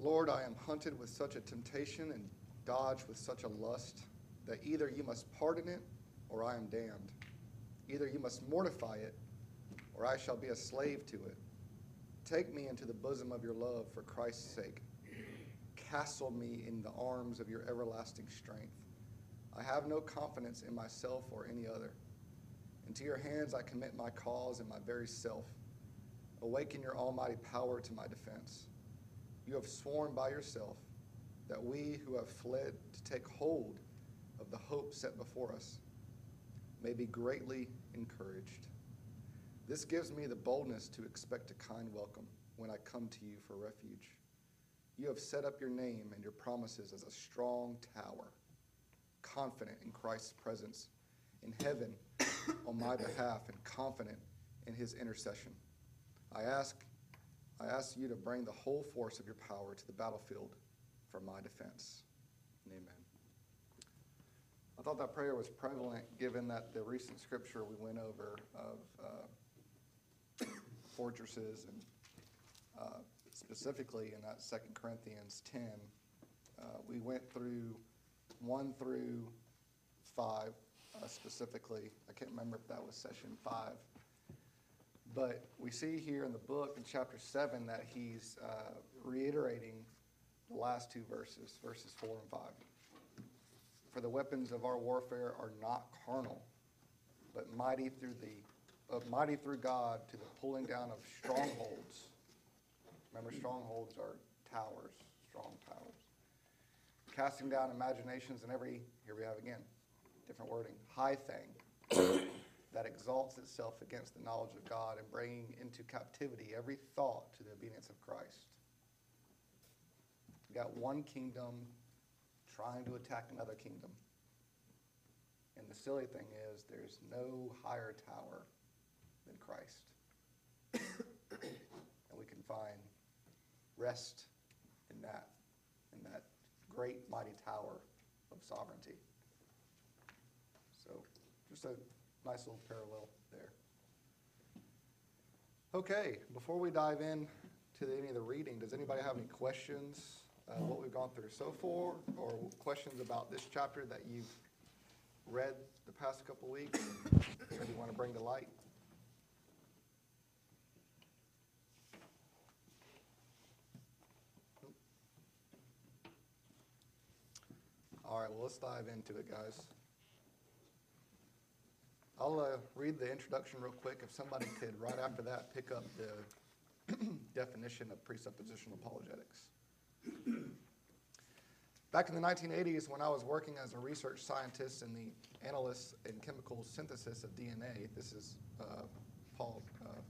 Lord, I am hunted with such a temptation and dodged with such a lust that either you must pardon it or I am damned. Either you must mortify it or I shall be a slave to it. Take me into the bosom of your love for Christ's sake. Castle me in the arms of your everlasting strength. I have no confidence in myself or any other. Into your hands I commit my cause and my very self. Awaken your almighty power to my defense. You have sworn by yourself that we who have fled to take hold of the hope set before us may be greatly encouraged. This gives me the boldness to expect a kind welcome when I come to you for refuge. You have set up your name and your promises as a strong tower, confident in Christ's presence in heaven on my behalf and confident in his intercession. I ask you to bring the whole force of your power to the battlefield for my defense. Amen. I thought that prayer was prevalent given that the recent scripture we went over of fortresses and specifically in that 2 Corinthians 10, we went through 1 through 5 specifically. I can't remember if that was session 5. But we see here in the book in chapter 7 that he's reiterating the last two verses 4 and 5. For the weapons of our warfare are not carnal, but mighty through God to the pulling down of strongholds. Remember, strongholds are towers, strong towers. Casting down imaginations and every, here we have again, different wording, high thing that exalts itself against the knowledge of God and bringing into captivity every thought to the obedience of Christ. You got one kingdom trying to attack another kingdom. And the silly thing is there's no higher tower than Christ. And we can find rest in that great mighty tower of sovereignty. So just a nice little parallel there. Okay, before we dive in to any of the reading, does anybody have any questions what we've gone through so far, or questions about this chapter that you've read the past couple weeks or you want to bring to light? All right, well, let's dive into it, guys. I'll read the introduction real quick. If somebody could, right after that, pick up the definition of presuppositional apologetics. Back in the 1980s, when I was working as a research scientist in the analysis and chemical synthesis of DNA, this is Paul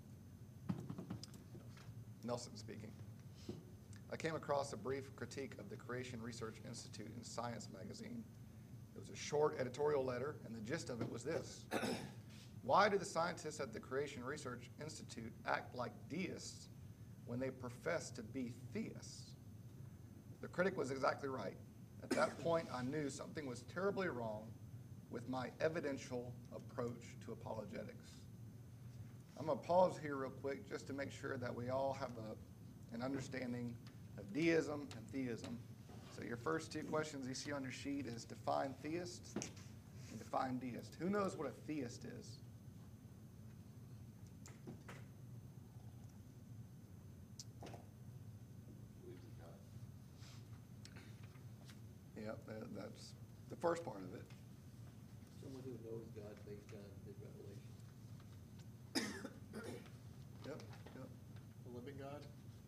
Nelson speaking, I came across a brief critique of the Creation Research Institute in Science magazine. It was a short editorial letter, and the gist of it was this. Why do the scientists at the Creation Research Institute act like deists when they profess to be theists? The critic was exactly right. At that point, I knew something was terribly wrong with my evidential approach to apologetics. I'm going to pause here real quick just to make sure that we all have an understanding of deism and theism. So your first two questions you see on your sheet is define theist and define deist. Who knows what a theist is? Yep, that's the first part of it. Someone who knows God based on his revelation. Yep. The living God?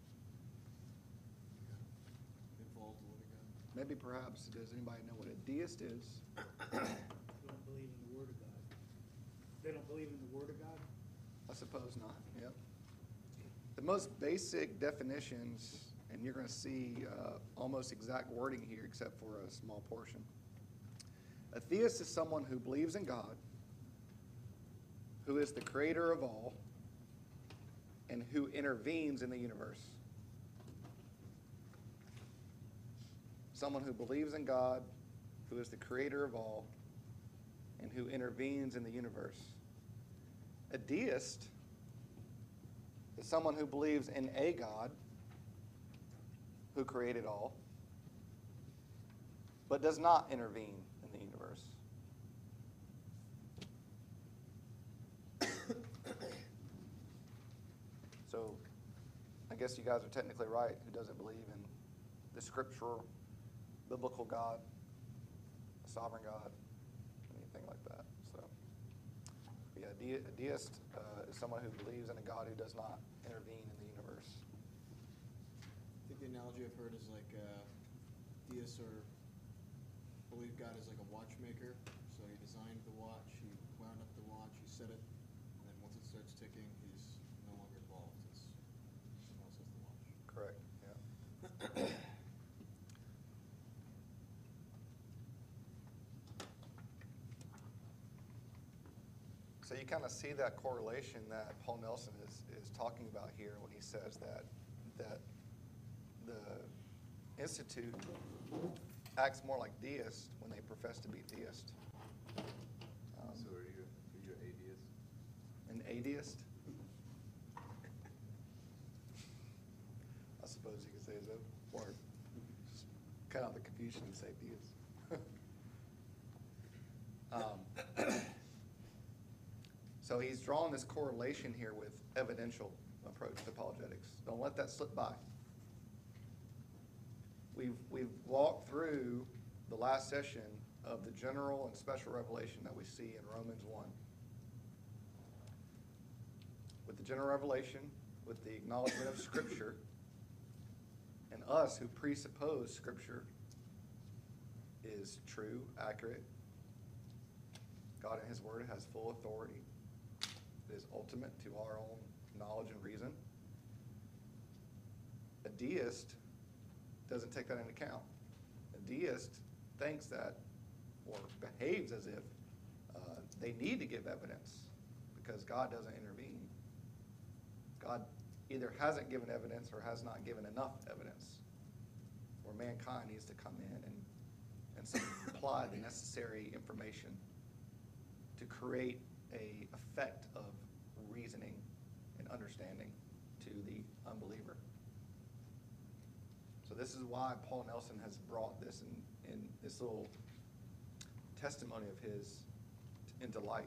Involves the living God? Maybe perhaps, does anybody know what a deist is? They don't believe in the Word of God. They don't believe in the Word of God? I suppose not, yep. The most basic definitions, and you're going to see almost exact wording here except for a small portion. A theist is someone who believes in God, who is the creator of all, and who intervenes in the universe. Someone who believes in God, who is the creator of all, and who intervenes in the universe. A deist is someone who believes in a God who created all, but does not intervene in the universe. So, I guess you guys are technically right who doesn't believe in the scriptural, biblical God, a sovereign God, anything like that. So, yeah, a deist is someone who believes in a God who does not intervene in the universe. I think the analogy I've heard is like deists or believe God is like a watchmaker. So he designed the watch, he wound up the watch, he set it, and then once it starts ticking, he's no longer involved. It's someone else has the watch. Correct, yeah. So you kind of see that correlation that Paul Nelson is talking about here when he says that the Institute acts more like deists when they profess to be theist. So are you an atheist? An atheist? I suppose you could say so. Or just cut out the confusion and say theist. So he's drawing this correlation here with evidential approach to apologetics. Don't let that slip by. We've walked through the last session of the general and special revelation that we see in Romans 1. With the general revelation, with the acknowledgement of Scripture, and us who presuppose Scripture is true, accurate. God in His Word has full authority. It is ultimate to our own knowledge and reason. A deist doesn't take that into account. A deist thinks that, or behaves as if they need to give evidence because God doesn't intervene. God either hasn't given evidence or has not given enough evidence, or mankind needs to come in and supply the necessary information to create a effect of reasoning and understanding to the unbeliever. So this is why Paul Nelson has brought this in this little testimony of his into light.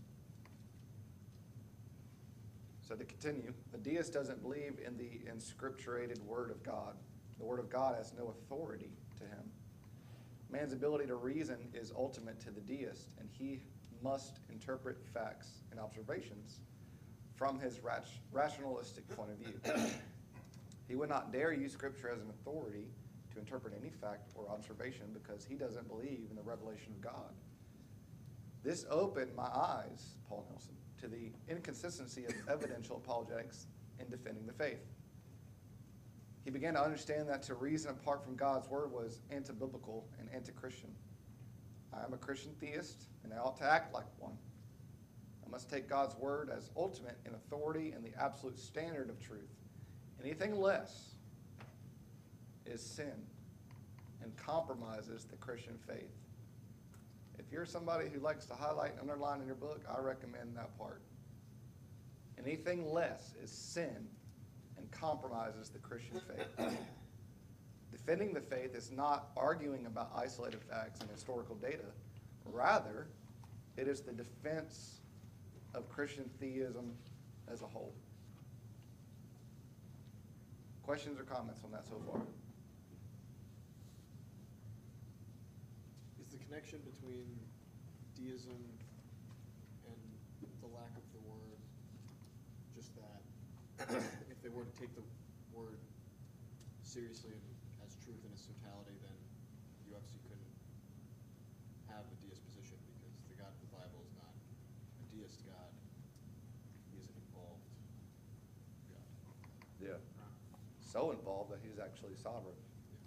So to continue, a deist doesn't believe in the inscripturated Word of God. The Word of God has no authority to him. Man's ability to reason is ultimate to the deist, and he must interpret facts and observations from his rationalistic point of view. He would not dare use Scripture as an authority to interpret any fact or observation because he doesn't believe in the revelation of God. This opened my eyes, Paul Nelson, to the inconsistency of evidential apologetics in defending the faith. He began to understand that to reason apart from God's Word was anti-biblical and anti-Christian. I am a Christian theist, and I ought to act like one. I must take God's Word as ultimate in authority and the absolute standard of truth. Anything less is sin and compromises the Christian faith. If you're somebody who likes to highlight and underline in your book, I recommend that part. Anything less is sin and compromises the Christian faith. Defending the faith is not arguing about isolated facts and historical data. Rather, it is the defense of Christian theism as a whole. Questions or comments on that so far? Is the connection between deism and the lack of the Word just that if they were to take the Word seriously and as truth in its totality, then you obviously couldn't have a deist position because the God of the Bible is not a deist God. He is an involved God. Yeah. So involved that he's actually sovereign.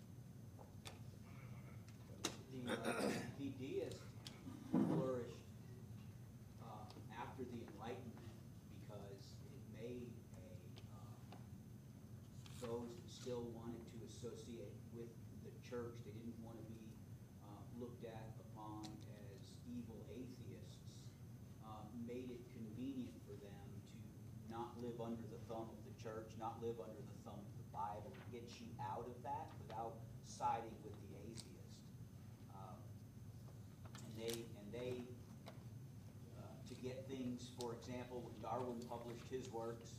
The deist flourished after the Enlightenment because it made those that still wanted to associate with the church. They didn't want to be looked at upon as evil atheists. Made it convenient for them to not live under the thumb of the church, not live under the thumb of the Bible, to get you out of that without siding with the atheist. And they to get things, for example, when Darwin published his works,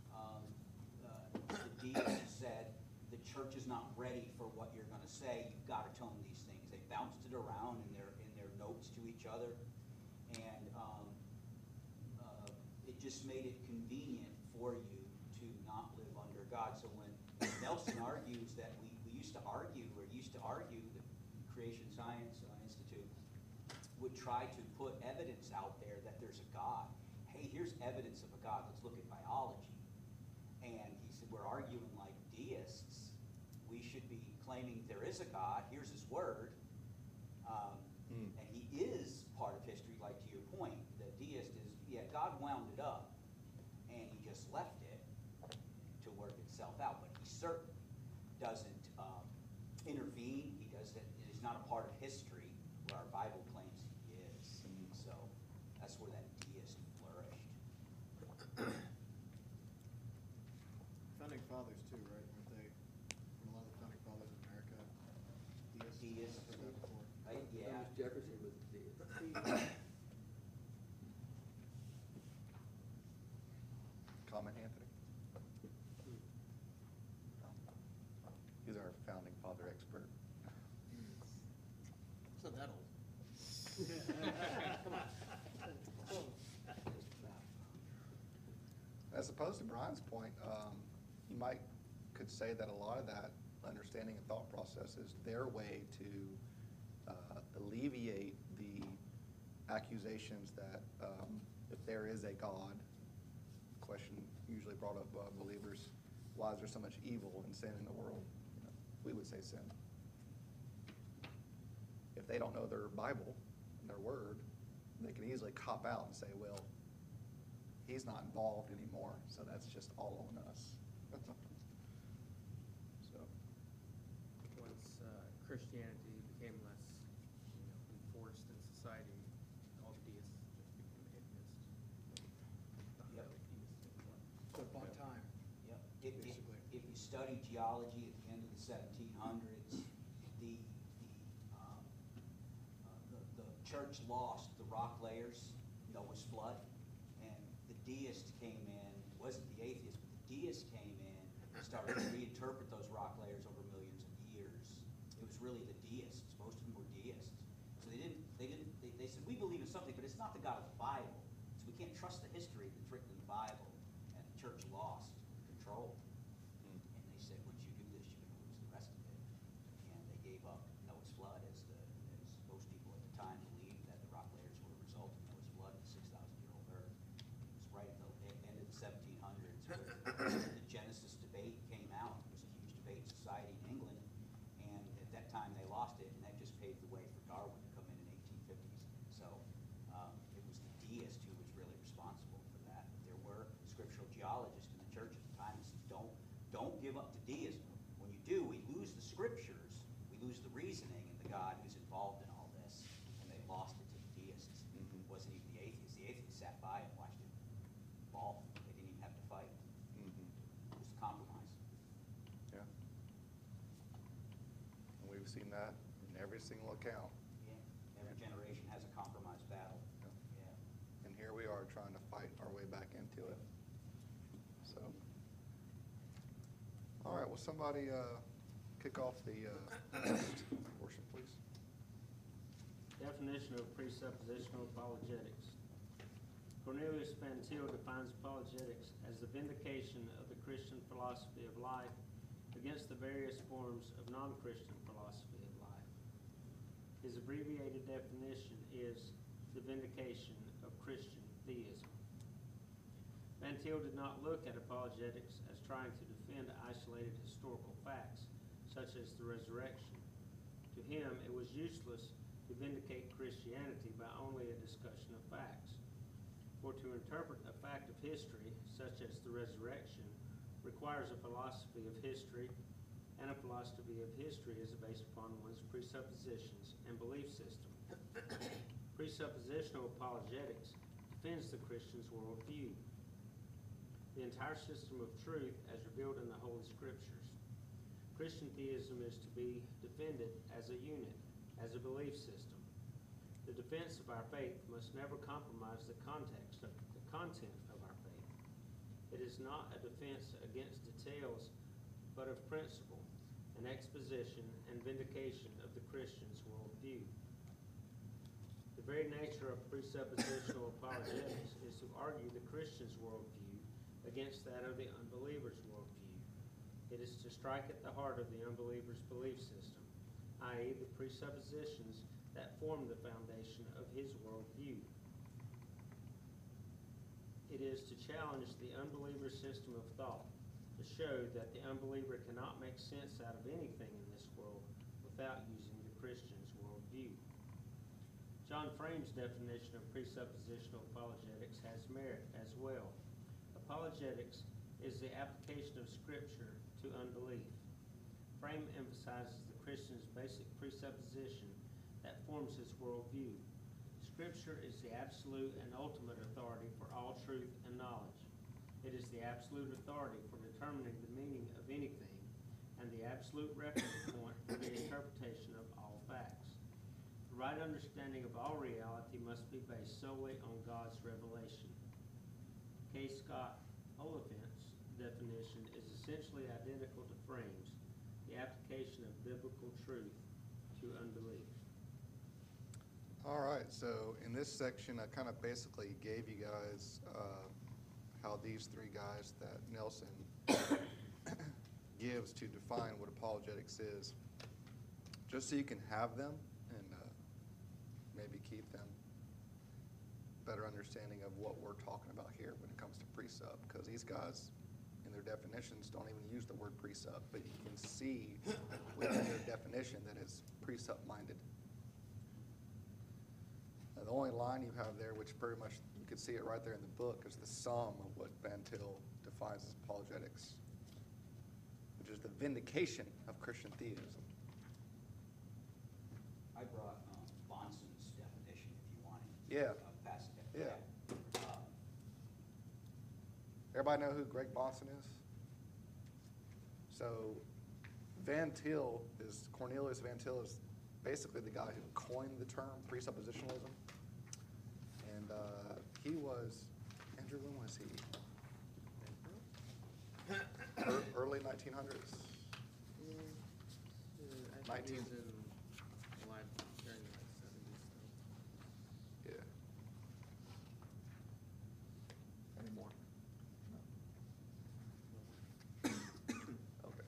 the deists said, the church is not ready for what you're going to say. You've got to tell them these things. They bounced it around in their notes to each other, and it just made it convenient for you to not live under God. So when Nelson argues that we used to argue, the Creation Science Institute would try to put evidence out there that there's a God. Hey, here's evidence of a God. Let's look at biology. And he said, we're arguing like deists. We should be claiming there is a God. Here's his word. And he is part of history, like to your point. The deist is, yeah, God wound it up, and he just left it to work itself out. But he certainly doesn't intervene. He doesn't. He's not a part of history, where our Bible claims he is. So that's where that deist flourished. Founding fathers too, right? Weren't they, from a lot of the founding fathers of America, deists? Deists. I've heard that before. Yeah. Thomas Jefferson was the deist. Comment, Anthony? He's our founding father expert. It's not that old. As opposed to Brian's point, you could say that a lot of that understanding and thought process is their way to alleviate the accusations that if there is a God, question usually brought up by believers, why is there so much evil and sin in the world? You know, we would say sin. If they don't know their Bible and their word, they can easily cop out and say, well, he's not involved anymore, so that's just all on us. So, Once Christianity became less, enforced in society, all deists just became atheists. Not Yep. really deists anymore. So it bought time. Yep. Basically. If you study geology at the end of the 1700s, the church lost the rock layers, Noah's flood, and the deist came in. It wasn't the atheist, but the deist came in and started to reinterpret those rock layers over millions of years. It was really the deists. Most of them were deists. So they said, we believe in something, but it's not the God of the Bible. So we can't trust the history that's written in the Bible. And the church lost control. And they said, once you do this, you're going to lose the rest of it. And they gave up Noah's flood as most people at the time believed that the rock layers were a result of Noah's flood, the 6,000-year-old earth. It was right at the end of the 1700s where the Genesis debate came out. It was a huge debate in society in England. And at that time, they lost it, and that just paved the way for Darwin to come in 1850s. So it was the deist who was really responsible for that. There were scriptural geologists in the church at the time that said, don't give up to deism. When you do, we lose the scriptures, we lose the reasoning and the God who's involved in all this, and they lost it to the deists. Mhm. It wasn't even the atheists. The atheists sat by and watched it fall. They didn't even have to fight. It was a compromise. yeah. And we've seen that in every single account. Yeah, every generation has a compromise battle. Yeah. And here we are trying to fight our way back into it. So, all right, will somebody kick off the next portion, please? Definition of presuppositional apologetics. Cornelius Van Til defines apologetics as the vindication of the Christian philosophy of life against the various forms of non-Christian philosophy of life. His abbreviated definition is the vindication of Christian theism. Van Til did not look at apologetics as trying to defend isolated historical facts, such as the resurrection. To him, it was useless to vindicate Christianity by only a discussion of facts. For to interpret a fact of history, such as the resurrection, requires a philosophy of history, and a philosophy of history is based upon one's presuppositions and belief system. Presuppositional apologetics defends the Christian's worldview. the entire system of truth as revealed in the Holy Scriptures. Christian theism is to be defended as a unit, as a belief system. The defense of our faith must never compromise the context of the content of our faith. It is not a defense against details, but of principle, an exposition and vindication of the Christian's worldview. The very nature of presuppositional apologetics is to argue the Christian's worldview against that of the unbeliever's worldview. It is to strike at the heart of the unbeliever's belief system, i.e., the presuppositions that form the foundation of his worldview. It is to challenge the unbeliever's system of thought, to show that the unbeliever cannot make sense out of anything in this world without using the Christian's worldview. John Frame's definition of presuppositional apologetics has merit as well. Apologetics is the application of Scripture to unbelief. Frame emphasizes the Christian's basic presupposition that forms his worldview. Scripture is the absolute and ultimate authority for all truth and knowledge. It is the absolute authority for determining the meaning of anything and the absolute reference point for the interpretation of all facts. The right understanding of all reality must be based solely on God's revelation. K. Scott Oliphant's definition is essentially identical to Frame's, the application of biblical truth to unbelief. All right, so in this section, I kind of basically gave you guys how these three guys that Nelson gives to define what apologetics is, just so you can have them and maybe keep them better understanding of what we're talking about here when it comes to precept, because these guys in their definitions don't even use the word precept, but you can see within their definition that it's precept-minded. The only line you have there, which pretty much you can see it right there in the book, is the sum of what Van Til defines as apologetics, which is the vindication of Christian theism. I brought Bonson's definition if you wanted. Yeah. Pass it. Yeah. Everybody know who Greg Bonson is? So Van Til is, Cornelius Van Til is basically the guy who coined the term presuppositionalism. And he was, Andrew, when was he? Early 1900s? I think he was in alive during the 70s. Yeah. Anymore? No. Okay.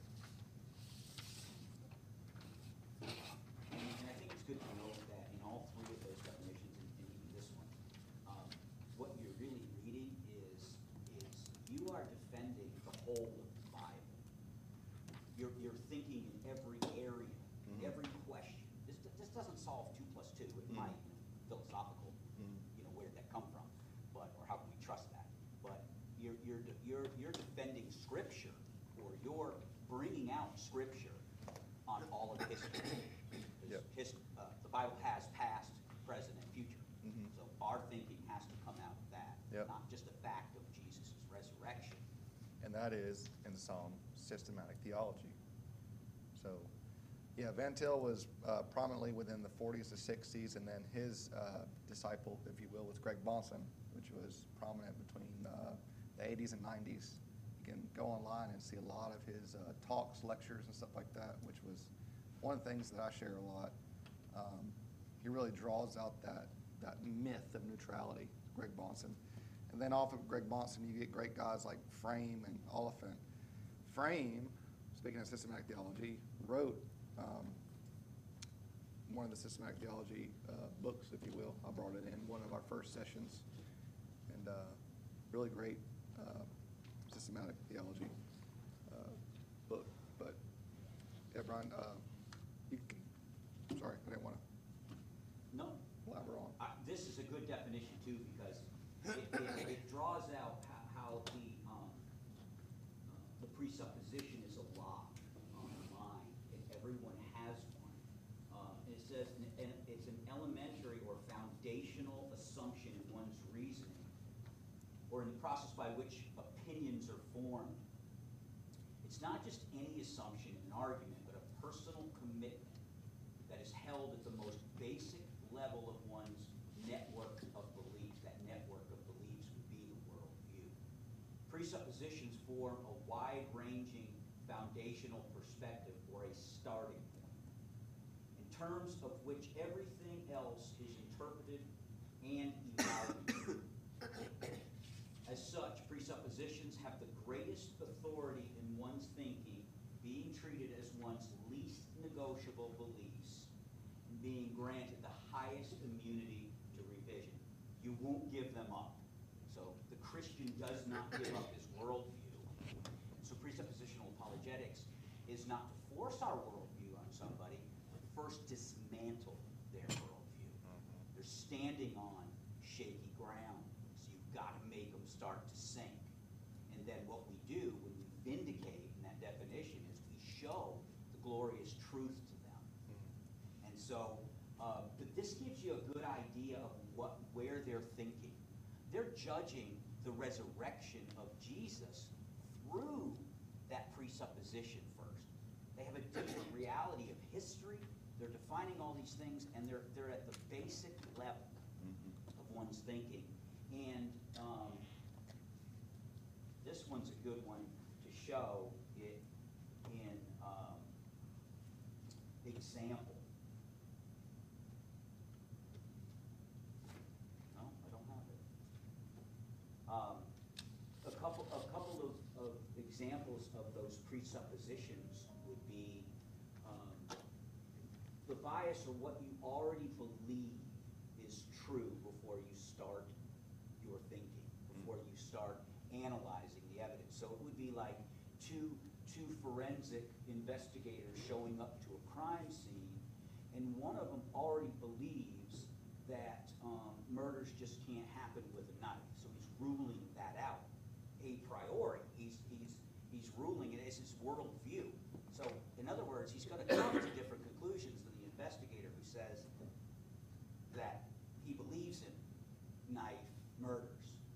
And I think it's good to note that in all three of those definitions, and even this one, what you're really reading is you are defending the whole of the Bible. You're thinking in every area, in every question. This doesn't solve 2 plus 2. It might, philosophical, where did that come from? But, or how can we trust that? But you're defending Scripture, or you're bringing out Scripture on all of history. Yep. The Bible has past, present, and future. So our thinking has to come out of that, Yep. not just a fact of Jesus' resurrection. And that is, in some, systematic theology. So, yeah, Van Til was prominently within the 40s to 60s, and then his disciple, if you will, was Greg Bonson, which was prominent between the 80s and 90s. You can go online and see a lot of his talks, lectures, and stuff like that, which was one of the things that I share a lot. He really draws out that myth of neutrality, Greg Bonson. And then off of Greg Bonson, you get great guys like Frame and Oliphant. Frame, speaking of systematic theology, wrote one of the systematic theology books, if you will. I brought it in one of our first sessions, and really great systematic theology book. But yeah, Brian, sorry, I didn't want to No, elaborate on. this is a good definition too, because it draws out how the presupposition is a lock on the mind, and everyone has one. It says, and it's an elementary or foundational assumption in one's reasoning, or in the process by which opinions are formed. It's not just any assumption in an argument, but a personal commitment that is held at the most basic level of one's network of beliefs. That network of beliefs would be the worldview. Presuppositions form a wide-ranging foundational perspective or a starting point, in terms of which everything else is interpreted and evaluated. As such, presuppositions have the greatest authority in one's thinking, being treated as one's least negotiable beliefs, and being granted the highest immunity to revision. You won't give them up. So the Christian does not give up his worldview. So presuppositional apologetics is not to force our worldview on somebody, but first dismantle their worldview. They're standing on shaky ground, so you've got to make them start to sink. And then what we do when we vindicate in that definition is we show the glorious truth to them. And so, but this gives you a good idea of where they're thinking. They're judging the resurrection of Jesus through that presupposition first. They have a different reality of history. They're defining all these things, and they're at the basic level of one's thinking. And this one's a good one to show it in example. No, I don't have it. A couple of examples of those presuppositions would be the bias or what you already believe is true before you start your thinking, before you start analyzing the evidence. So it would be like two forensic investigators showing up to a crime scene, and one of them already believes that murders just can't happen with a knife. So he's ruling that out a priori. He's ruling it as his worldview. So in other words, he's going to come to different conclusions than the investigator who says that he believes in knife murders.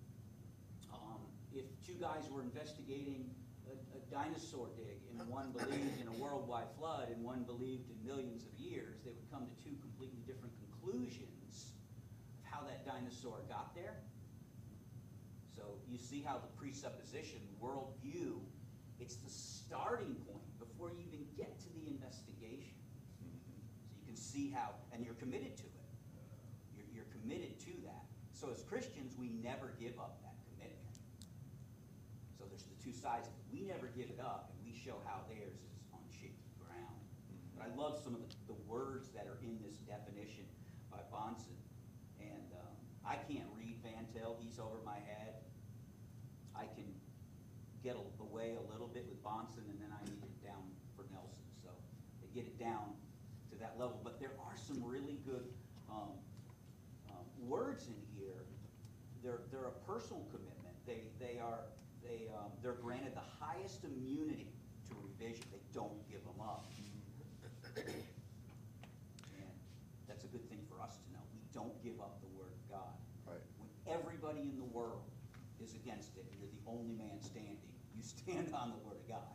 If two guys were investigating a dinosaur dig, and one believed in a worldwide flood and one believed in millions of years, they would come to two completely different conclusions of how that dinosaur got there. So you see how the presupposition, worldview, it's the starting point before you even get to the investigation. So you can see how, and you're committed to it. You're committed to that. So as Christians, we never give up that commitment. So there's the two sides of it. We never give it up, and we show how theirs is on shaky ground. But I love some of the words that are in this definition by Bahnsen. And I can't read Van Til. He's over my head. I can get away a little bit with Bahnsen, and then I need it down for Nelson. So they get it down to that level. But there are some really good words in here. They're a personal commitment. They're granted the highest immunity to revision. They don't give them up. And that's a good thing for us to know. We don't give up the Word of God. Right. When everybody in the world is against it, and you're the only man standing, you stand on the Word of God.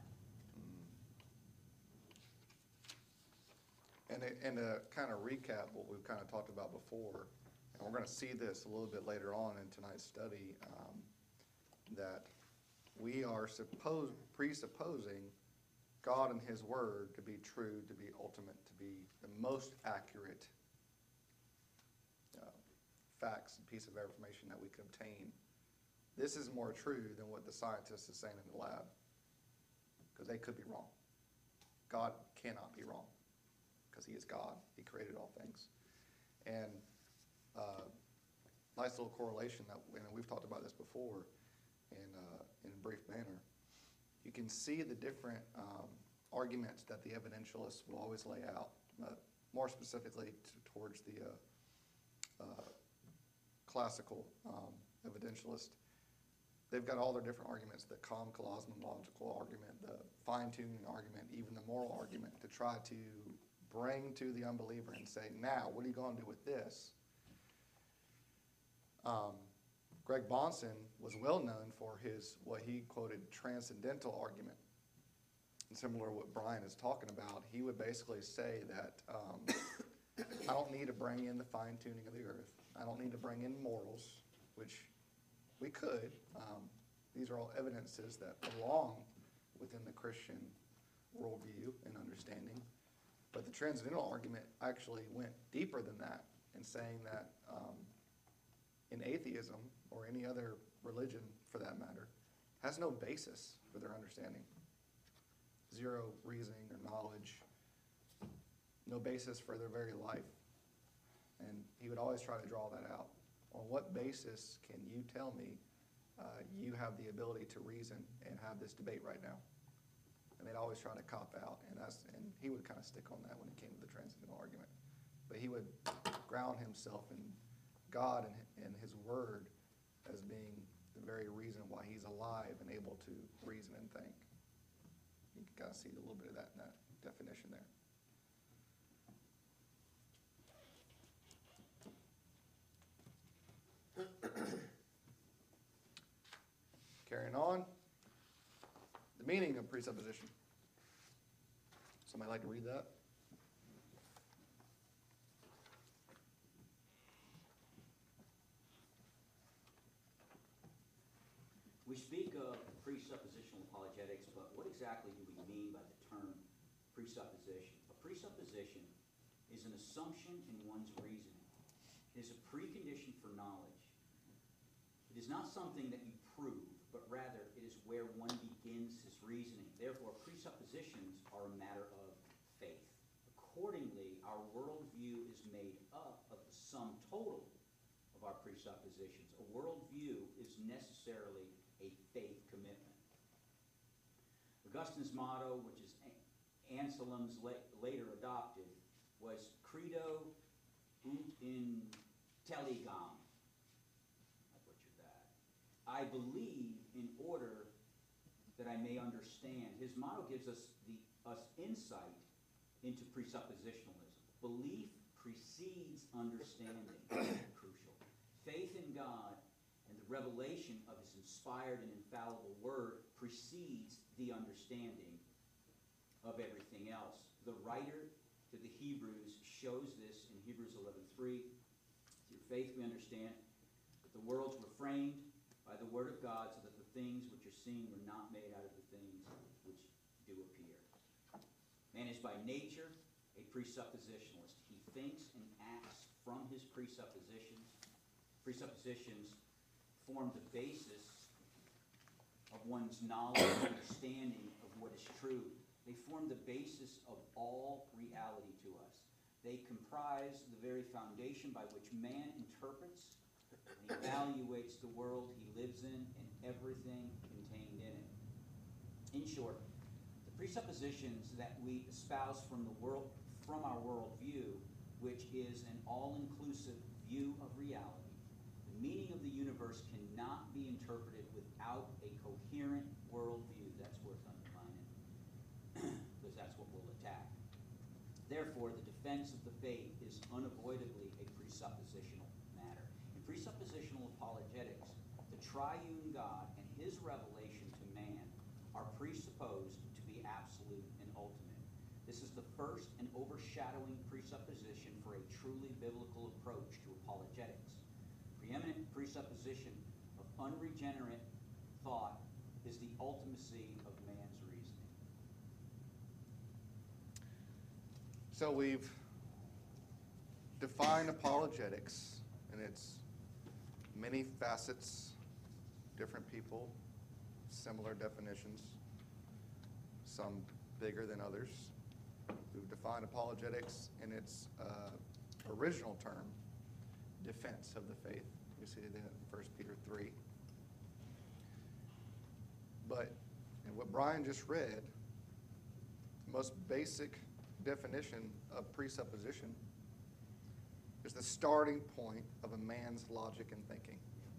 And to kind of recap what we've kind of talked about before, and we're going to see this a little bit later on in tonight's study, that we are presupposing God and His Word to be true, to be ultimate, to be the most accurate facts and piece of information that we can obtain. This is more true than what the scientist is saying in the lab, because they could be wrong. God cannot be wrong, because He is God. He created all things. And nice little correlation that, and we've talked about this before in a brief manner. You can see the different arguments that the evidentialists will always lay out, more specifically towards the classical evidentialist. They've got all their different arguments, the cosmological argument, the fine-tuning argument, even the moral argument, to try to bring to the unbeliever and say, now, what are you going to do with this? Greg Bahnsen was well known for his, what he quoted, transcendental argument. And similar to what Brian is talking about, he would basically say that I don't need to bring in the fine tuning of the earth. I don't need to bring in morals, which we could. These are all evidences that belong within the Christian worldview and understanding. But the transcendental argument actually went deeper than that in saying that in atheism, or any other religion for that matter, has no basis for their understanding. Zero reasoning or knowledge, no basis for their very life. And he would always try to draw that out. On what basis can you tell me you have the ability to reason and have this debate right now? And they'd always try to cop out, and he would kind of stick on that when it came to the transcendental argument. But he would ground himself in God and his word as being the very reason why he's alive and able to reason and think. You can kind of see a little bit of that in that definition there. Carrying on, the meaning of presupposition. Somebody like to read that? We speak of presuppositional apologetics, but what exactly do we mean by the term presupposition? A presupposition is an assumption in one's reasoning. It is a precondition for knowledge. It is not something that you prove, but rather it is where one begins his reasoning. Therefore, presuppositions are a matter of faith. Accordingly, our worldview is made up of the sum total of our presuppositions. A worldview is necessarily a faith commitment. Augustine's motto, which is Anselm's later adopted, was Credo ut intelligam. I butchered that. I believe in order that I may understand. His motto gives us insight into presuppositionalism. Belief precedes understanding. Crucial. Faith in God and the revelation of his inspired and infallible word precedes the understanding of everything else. The writer to the Hebrews shows this in Hebrews 11:3. Through faith we understand that the worlds were framed by the word of God, so that the things which are seen were not made out of the things which do appear. Man is by nature a presuppositionalist. He thinks and acts from his presuppositions. Presuppositions form the basis of one's knowledge and understanding of what is true. They form the basis of all reality to us. They comprise the very foundation by which man interprets and evaluates the world he lives in and everything contained in it. In short, the presuppositions that we espouse from our worldview, which is an all-inclusive view of reality, the meaning of the universe cannot be interpreted without a coherent worldview. That's worth underlining, because that's what we'll attack. Therefore, the defense of the faith is unavoidably a presuppositional matter. In presuppositional apologetics, the triune God and his revelation to man are presupposed to be absolute and ultimate. This is the first and overshadowing presupposition for a truly biblical approach to apologetics. Preeminent presupposition of unregenerate thought is the ultimacy of man's reasoning. So we've defined apologetics and its many facets, different people, similar definitions, some bigger than others. We've defined apologetics in its original term, defense of the faith. We see that in 1 Peter 3. But in what Brian just read, the most basic definition of presupposition is the starting point of a man's logic and thinking.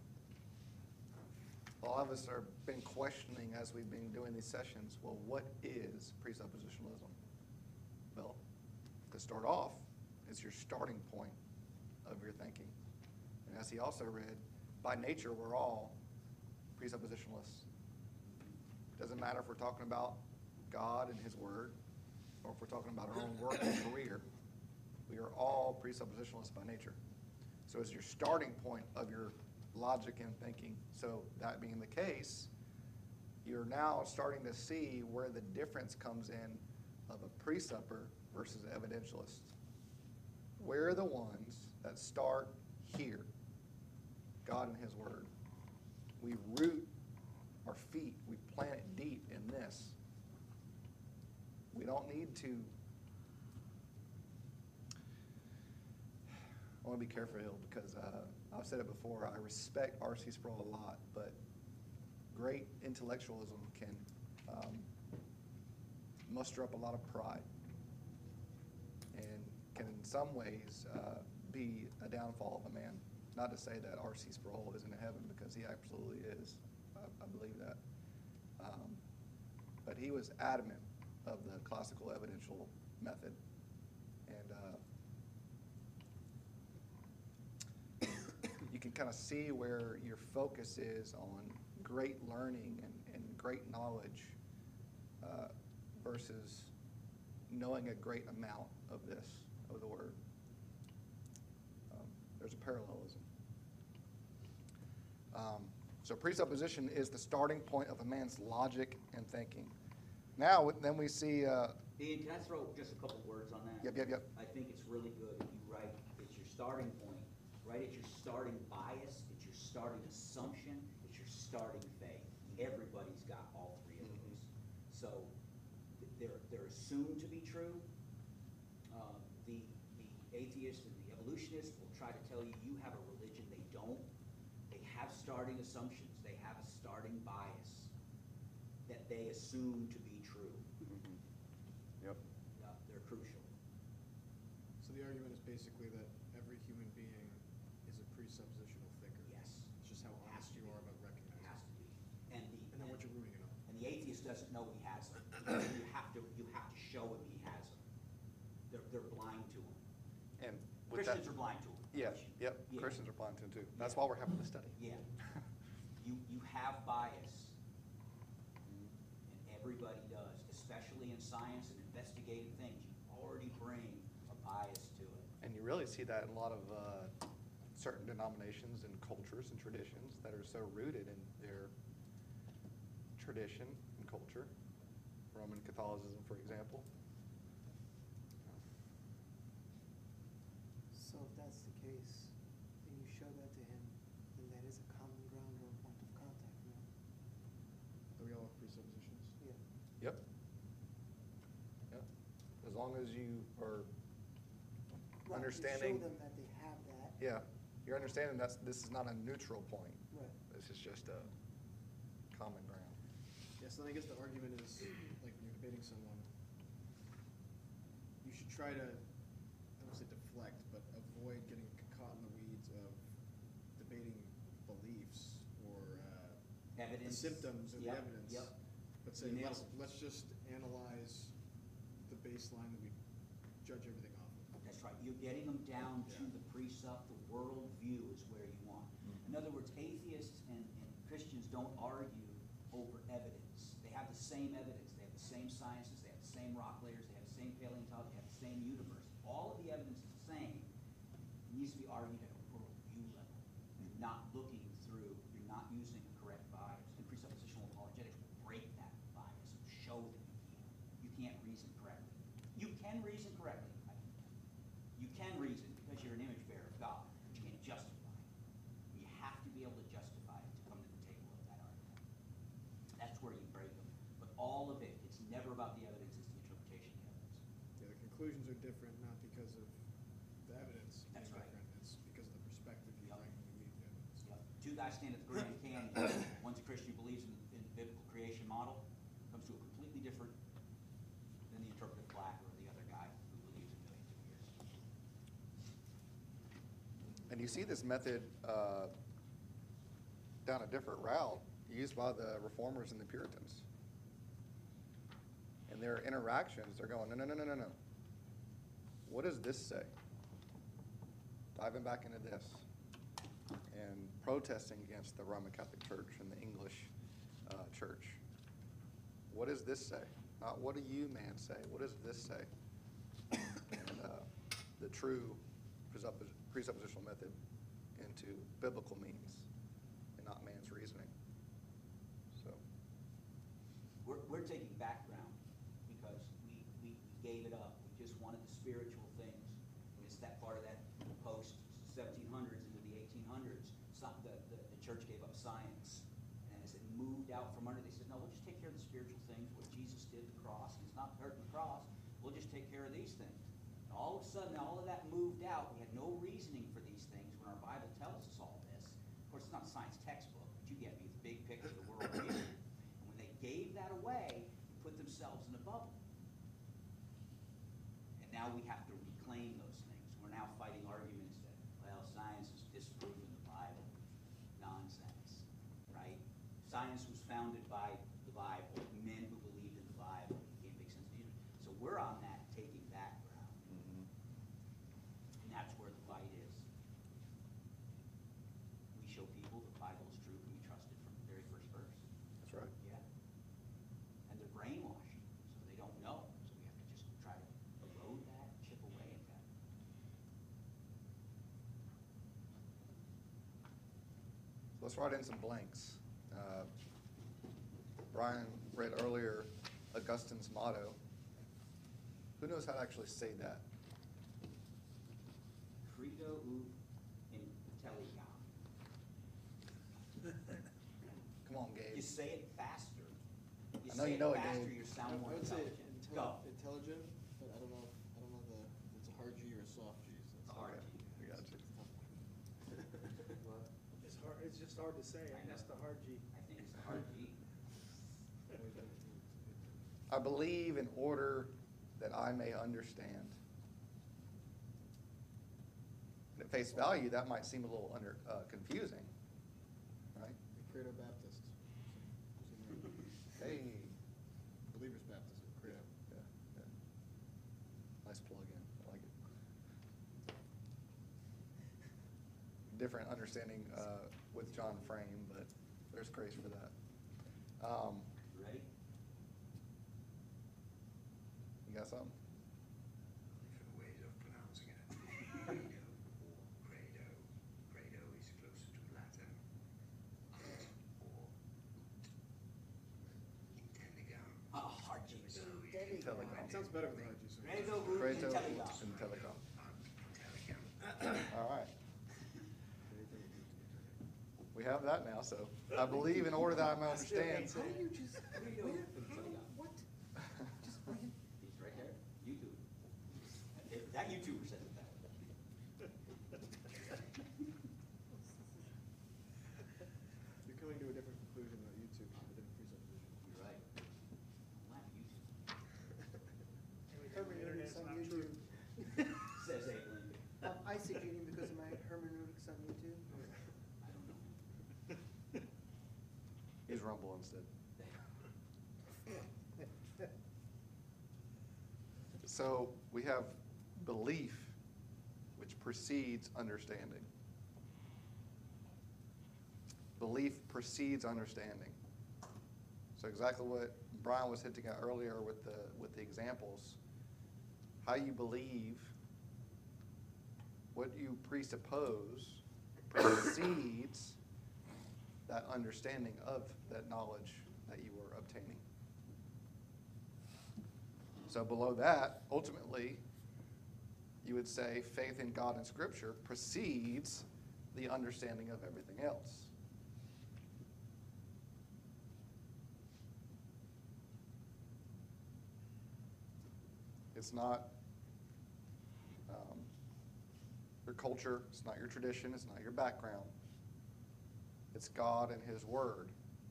A lot of us have been questioning as we've been doing these sessions, well, what is presuppositionalism? Well, to start off, it's your starting point of your thinking. And as he also read, by nature, we're all presuppositionalists. Doesn't matter if we're talking about God and His Word, or if we're talking about our own work and career. We are all presuppositionalists by nature. So it's your starting point of your logic and thinking. So that being the case, you're now starting to see where the difference comes in of a presupper versus an evidentialist. We're the ones that start here, God and His Word. We root our feet, we plant it deep in this. We don't need to. I want to be careful here because I've said it before. I respect R.C. Sproul a lot, but great intellectualism can muster up a lot of pride and can in some ways be a downfall of a man. Not to say that R.C. Sproul isn't in heaven, because he absolutely is. I believe that. But he was adamant of the classical evidential method. And you can kind of see where your focus is on great learning and great knowledge versus knowing a great amount of this, of the Word. There's a parallelism. So presupposition is the starting point of a man's logic and thinking. Now, then we see... Ian, can I throw just a couple words on that? Yep. I think it's really good if you write, it's your starting point, right? It's your starting bias, it's your starting assumption, it's your starting faith. Everybody's got all three of those. So they're assumed to be true. The atheist and the evolutionist will try to tell you you have a religion. They don't. They have starting assumptions. They have a starting bias that they assume to be true. Yep. Yeah, they're crucial. So the argument is basically that every human being is a presuppositional thinker. Yes. It's just how honest you are about It recognizing has it. to be. And then what you're rooting it on. And the atheist doesn't know he has them. You have to show him he has them. They're blind to him. And with Christians that, are blind to him. Yep. Yeah. Christians are blind to it too. That's Yeah. why we're having the study. Yeah. You have bias. And everybody does, especially in science and investigative things. You already bring a bias to it. And you really see that in a lot of certain denominations and cultures and traditions that are so rooted in their tradition and culture. Roman Catholicism, for example. So if that's the case, and you show that to him, then that is a common ground or a point of contact, no? That we all have presuppositions. Yeah. Yep. Yep. As long as you are Right, understanding. You show them that they have that. Yeah, you're understanding this is not a neutral point. Right. This is just a common ground. Yes, and I guess the argument is, like when you're debating someone, you should try to, I don't say deflect, but avoid getting caught in the weeds of debating beliefs or the Evidence. symptoms or the Yep, evidence. yep. But say, You nailed it. let's just analyze the baseline that we judge everything off of. That's right. You're getting them down to Yeah. the precept, the worldview is where you want. In other words, atheists and Christians don't argue over evidence. They have the same evidence. They have the same sciences. They have the same rock layers. They have the same paleontology. They have the same universe. All of the evidence is the same. It needs to be argued at a worldview level. You're not looking through, you're not using the correct bias. And presuppositional apologetics will break that bias and show that you can't reason correctly. You can reason correctly. You can reason because you're an image bearer of God, but you can't justify it. You have to be able to justify it to come to the table of that argument. That's where you break them. But all of it, it's never about the evidence, it's the interpretation of the evidence. Yeah, the conclusions are different, not because of the evidence being That's right. different, it's because of the perspective you Yep. bring when you meet the evidence. Yep. Two guys stand at the Grand Canyon. One's a Christian who believes in the biblical creation model, comes to a completely different than the interpretive black or the other guy who believes in millions of years. And you see this method down a different route used by the Reformers and the Puritans. In their interactions, they're going, no. What does this say? Diving back into this. and protesting against the Roman Catholic Church and the English church. What does this say? Not what do you, man, say? What does this say? And the true presuppositional method into biblical means and not man's reasoning. So, We're taking background because we gave it up. We just wanted the spiritual things. It's that part of that post 1700s into the 1800s. The church gave up science. And as it moved out from under, they said, no, we'll just take care of the spiritual things, what Jesus did, the cross. It's not hurting the cross. We'll just take care of these things. And all of a sudden, all of that moved out. We had no reasoning for these things when our Bible tells us all this. Of course, it's not a science textbook, but you get me, the big picture of the world view. And when they gave that away, they put themselves in a bubble. And now we have to reclaim those things. We're now fighting arguments that, well, science is disproving the Bible. Nonsense, right? Science was founded by the Bible, men who believed in the Bible. It can't make sense to you. So we're on that taking back ground. And that's where the fight is. We show people the Bible is true, can be trusted from the very first verse. that's right. Yeah. And they're brainwashed, so they don't know. So we have to just try to erode that, chip away at that. Let's write in some blanks. Brian read earlier Augustine's motto. Who knows how to actually say that? Credo ut intelligam. Come on, Gabe. You say it faster. You I know say you know it, faster, Gabe. you sound more I would say intelligent. Go. intelligent, but I don't know if it's a hard G or a soft G. So it's Hard Okay, G. I got you. It's hard, it's just hard to say, I and that's know. the hard G. I think it's the hard G. I believe in order that I may understand. And at face value, that might seem a little confusing, right? Credo Baptist. Hey, Believers Baptist, Credo. yeah, yeah. Nice plug-in, I like it. Different understanding with John Frame, but there's grace for that. Ready? You got something? Different ways of pronouncing it. Credo or credo. Credo is closer to Latin. Ut or intelligam. Oh, hard G. Telecom. It sounds better with hard G. so- Credo ut Credo intelligam. and telecom. Intelligam. All right. We have that now, so I believe in order that I may understand. How do you just, Credo where, ut intelligam. what? Just bring it. It's right there. YouTube. That YouTuber says it that way. You're coming to a different conclusion about YouTube, a different presupposition. You're right. I'm not YouTube. Everything on the internet's not true. Says Abe Lincoln. I succeeding because of my hermeneutics on YouTube. I don't know. He's Rumble instead. So we have belief, which precedes understanding. Belief precedes understanding. So exactly what Brian was hinting at earlier with the examples. How you believe, what you presuppose, precedes that understanding of that knowledge that you are obtaining. So below that, ultimately, you would say faith in God and Scripture precedes the understanding of everything else. It's not your culture, it's not your tradition, it's not your background. It's God and His Word,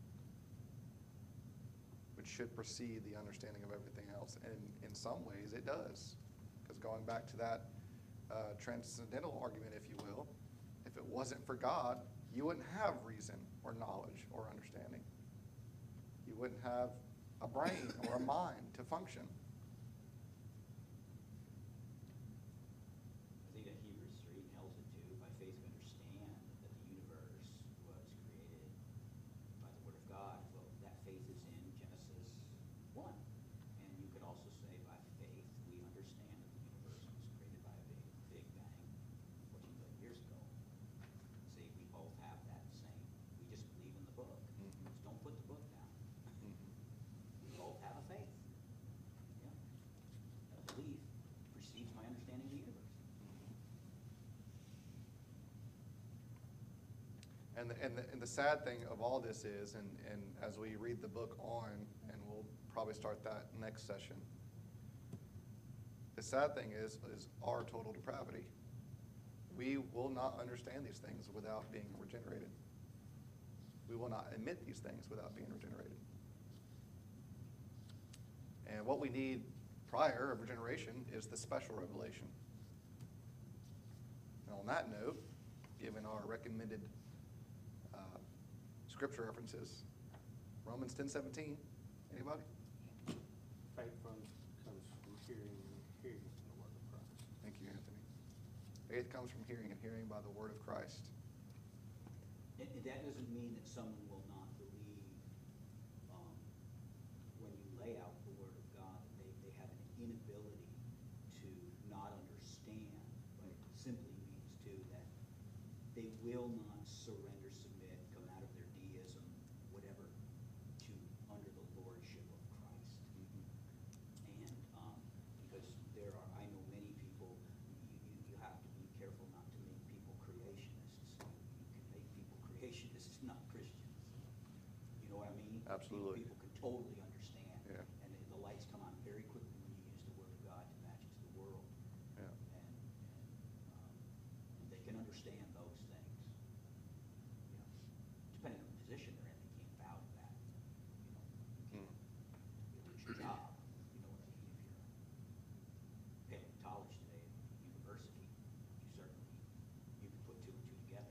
which should precede the understanding of everything else. And in some ways, it does. Because going back to that transcendental argument, if you will, if it wasn't for God, you wouldn't have reason or knowledge or understanding. You wouldn't have a brain or a mind to function. I think that Hebrews 3 nails it too. By faith we understand that the And the sad thing of all this is, and as we read the book on, and we'll probably start that next session, the sad thing is our total depravity. We will not understand these things without being regenerated. We will not admit these things without being regenerated. And what we need prior of regeneration is the special revelation. And on that note, given our recommended scripture references, Romans 10:17. Anybody? Faith comes from hearing and hearing from the word of Christ. Thank you, Anthony. Faith comes from hearing, and hearing by the word of Christ. And that doesn't mean that someone will not believe, when you lay out the word of God, that they have an inability to not understand, but it simply means too that they will not surrender, submit, come out of their deism, whatever, to under the lordship of Christ. And because there are, I know many people, you have to be careful not to make people creationists. You can make people creationists, not Christians. You know what I mean? Absolutely. People can totally understand. Yeah. And the lights come on very quickly when you use the word of God to match it to the world. Yeah. And they can understand those things. You know, depending on the position they're in, they can't bow to that. You know, you can't. It's your job. You know what I mean? If you're paleontologist today at university, you certainly, you can put two and two together.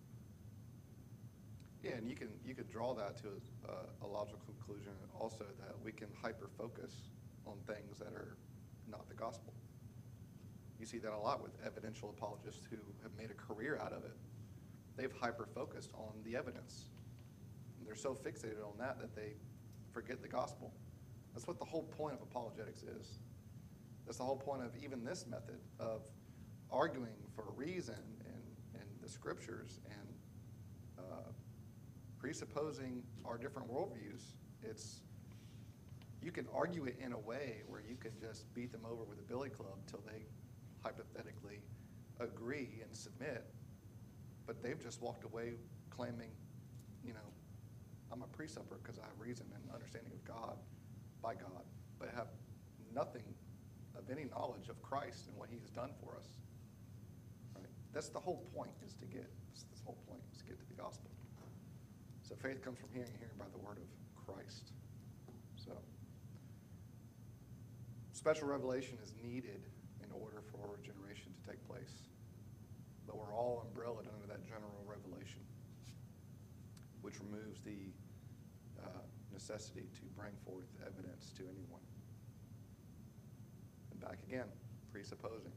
Yeah, and you could draw that to a logical conclusion also, that we can hyper-focus on things that are not the gospel. You see that a lot with evidential apologists who have made a career out of it. They've hyper-focused on the evidence. And they're so fixated on that they forget the gospel. That's what the whole point of apologetics is. That's the whole point of even this method of arguing for reason and the scriptures and presupposing our different worldviews. You can argue it in a way where you can just beat them over with a billy club till they hypothetically agree and submit, but they've just walked away claiming, I'm a presupper because I have reason and understanding of God, by God, but have nothing of any knowledge of Christ and what he has done for us. Right? That's the whole point, this whole point is to get to the gospel. So faith comes from hearing, and hearing by the word of Christ. So special revelation is needed in order for regeneration to take place. But we're all umbrellaed under that general revelation, which removes the necessity to bring forth evidence to anyone. And back again, presupposing.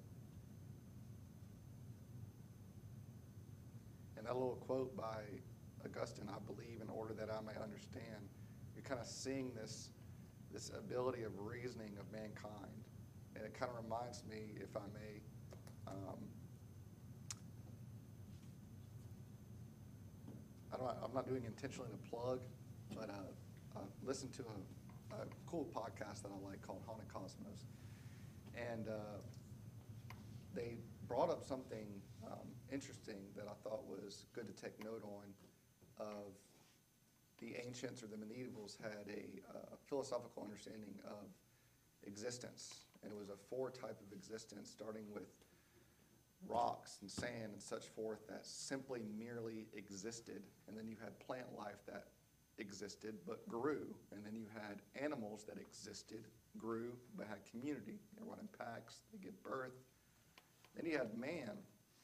And that little quote by Augustine, I believe in order that I may understand, you're kind of seeing this ability of reasoning of mankind. And it kind of reminds me, if I may, I'm not doing intentionally to plug, but I listened to a cool podcast that I like called Haunted Cosmos. And they brought up something interesting that I thought was good to take note on. Of the ancients or the medievals had a philosophical understanding of existence. And it was a four type of existence, starting with rocks and sand and such forth that simply merely existed. And then you had plant life that existed but grew. And then you had animals that existed, grew, but had community. They run in packs, they give birth. Then you had man.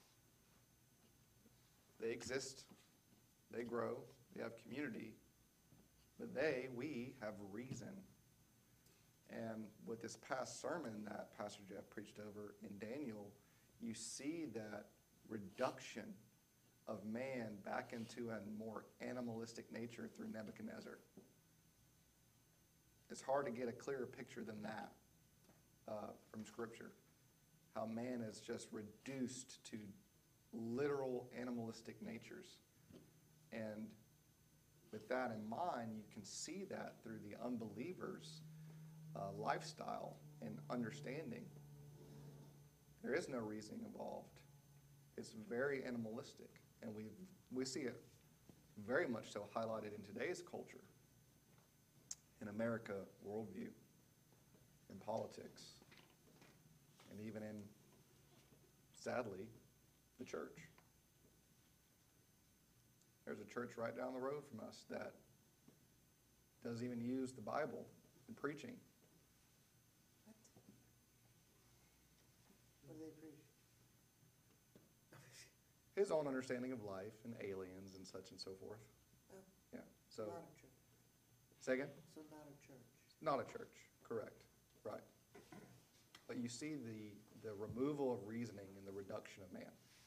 They exist, they grow, they have community, but we have reason. And with this past sermon that Pastor Jeff preached over in Daniel, you see that reduction of man back into a more animalistic nature through Nebuchadnezzar. It's hard to get a clearer picture than that from Scripture. How man is just reduced to literal animalistic natures. And with that in mind, you can see that through the unbeliever's lifestyle and understanding. There is no reasoning involved. It's very animalistic, and we see it very much so highlighted in today's culture, in America worldview, in politics, and even in, sadly, the church. There's a church right down the road from us that doesn't even use the Bible in preaching. What do they preach? His own understanding of life and aliens and such and so forth. Oh. Yeah, so, Not a church. say again? So not a church. Not a church, correct, right. But you see the removal of reasoning and the reduction of man.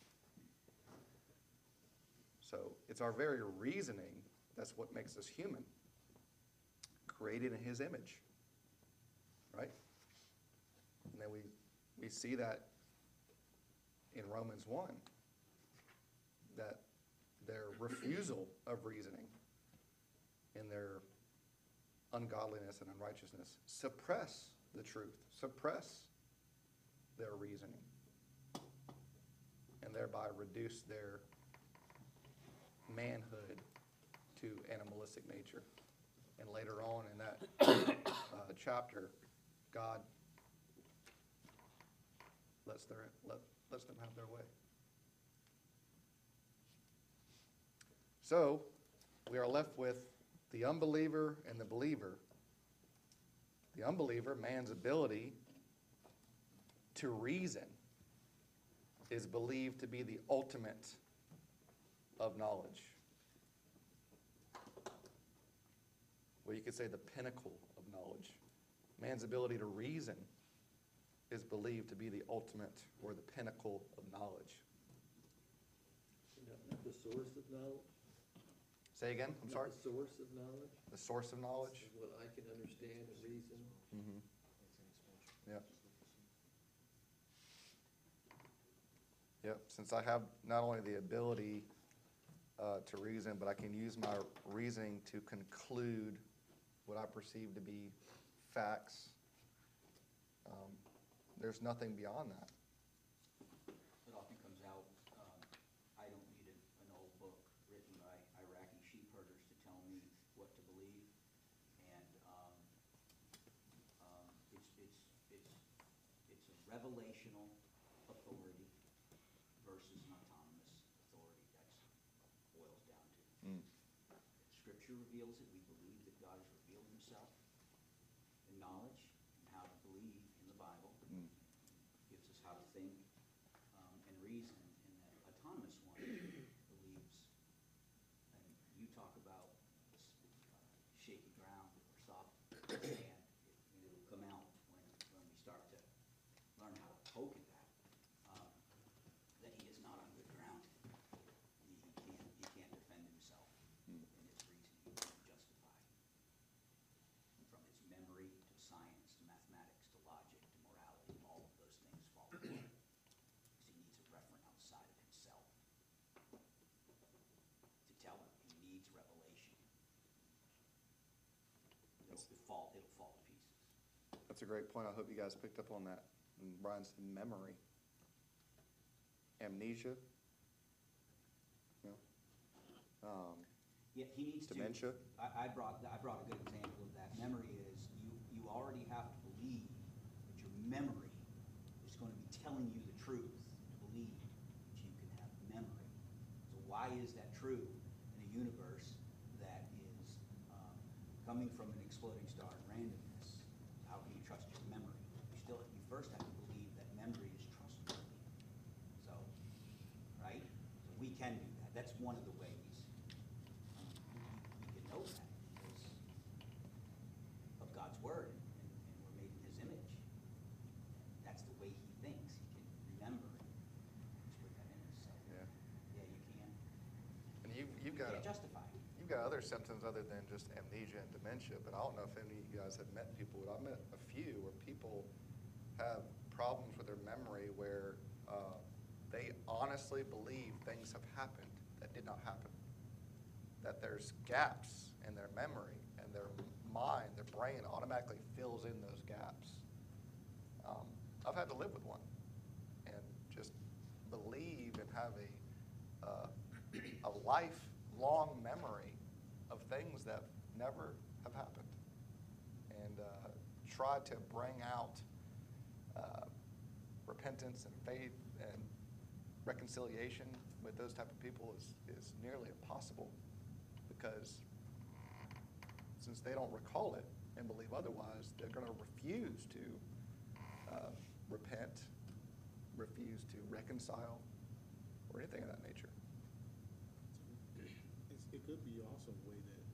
So it's our very reasoning that's what makes us human, created in his image, right? And then we see that in Romans 1, that their refusal of reasoning in their ungodliness and unrighteousness suppress the truth, suppress their reasoning, and thereby reduce their manhood to animalistic nature. And later on in that chapter, God lets them have their way. So, we are left with the unbeliever and the believer. The unbeliever, man's ability to reason, is believed to be the ultimate of knowledge. Well, you could say the pinnacle of knowledge. Man's ability to reason is believed to be the ultimate or the pinnacle of knowledge. Not the source of knowledge? Say again, I'm sorry? Not the source of knowledge? The source of knowledge? Is what I can understand and reason. Mm-hmm. Yep. Yep, since I have not only the ability to reason, but I can use my reasoning to conclude what I perceive to be facts. There's nothing beyond that. It often comes out, I don't need an old book written by Iraqi sheep herders to tell me what to believe. And it's a revelational authority versus an autonomous authority. That's what it boils down to. Mm. Scripture reveals it. We believe that God has revealed himself in knowledge and how to believe in the Bible. Mm. Gives us how to think and reason. And that autonomous one believes, and you talk about shaky ground or soft sand. It'll come out when we start to learn how to poke at that he is not on good ground. He can't defend himself in his reasoning, he can't justify. From his memory to science to mathematics to logic to morality, all of those things fall apart. Because he needs a referent outside of himself to tell him. He needs revelation. It'll fall to pieces. That's a great point. I hope you guys picked up on that. And Brian said memory. Amnesia. You know? Yeah, he needs Dementia. to. I brought a good example of that. Memory is you already have to believe that your memory is going to be telling you the truth to believe that you can have memory. So why is that true in a universe that is coming from an exploding star in randomness? How can you trust your memory? You first have to believe that memory is trustworthy. So, right? So we can do that. That's one of the ways we can know that because of God's word, and we're made in his image. That's the way he thinks. He can remember and just put that in us. So, Yeah. yeah, you can. And you've You got can't justify it. you've got other symptoms other than just amnesia and dementia, but I don't know if any of you guys have met people. I've met a few where people have problems with their memory where they honestly believe things have happened that did not happen. That there's gaps in their memory, and their mind, their brain automatically fills in those gaps. I've had to live with one and just believe and have a lifelong long memory of things that never have happened. And try to bring out repentance and faith and reconciliation with those type of people is nearly impossible, because since they don't recall it and believe otherwise, they're going to refuse to repent, refuse to reconcile, or anything of that nature. It could be also a way that,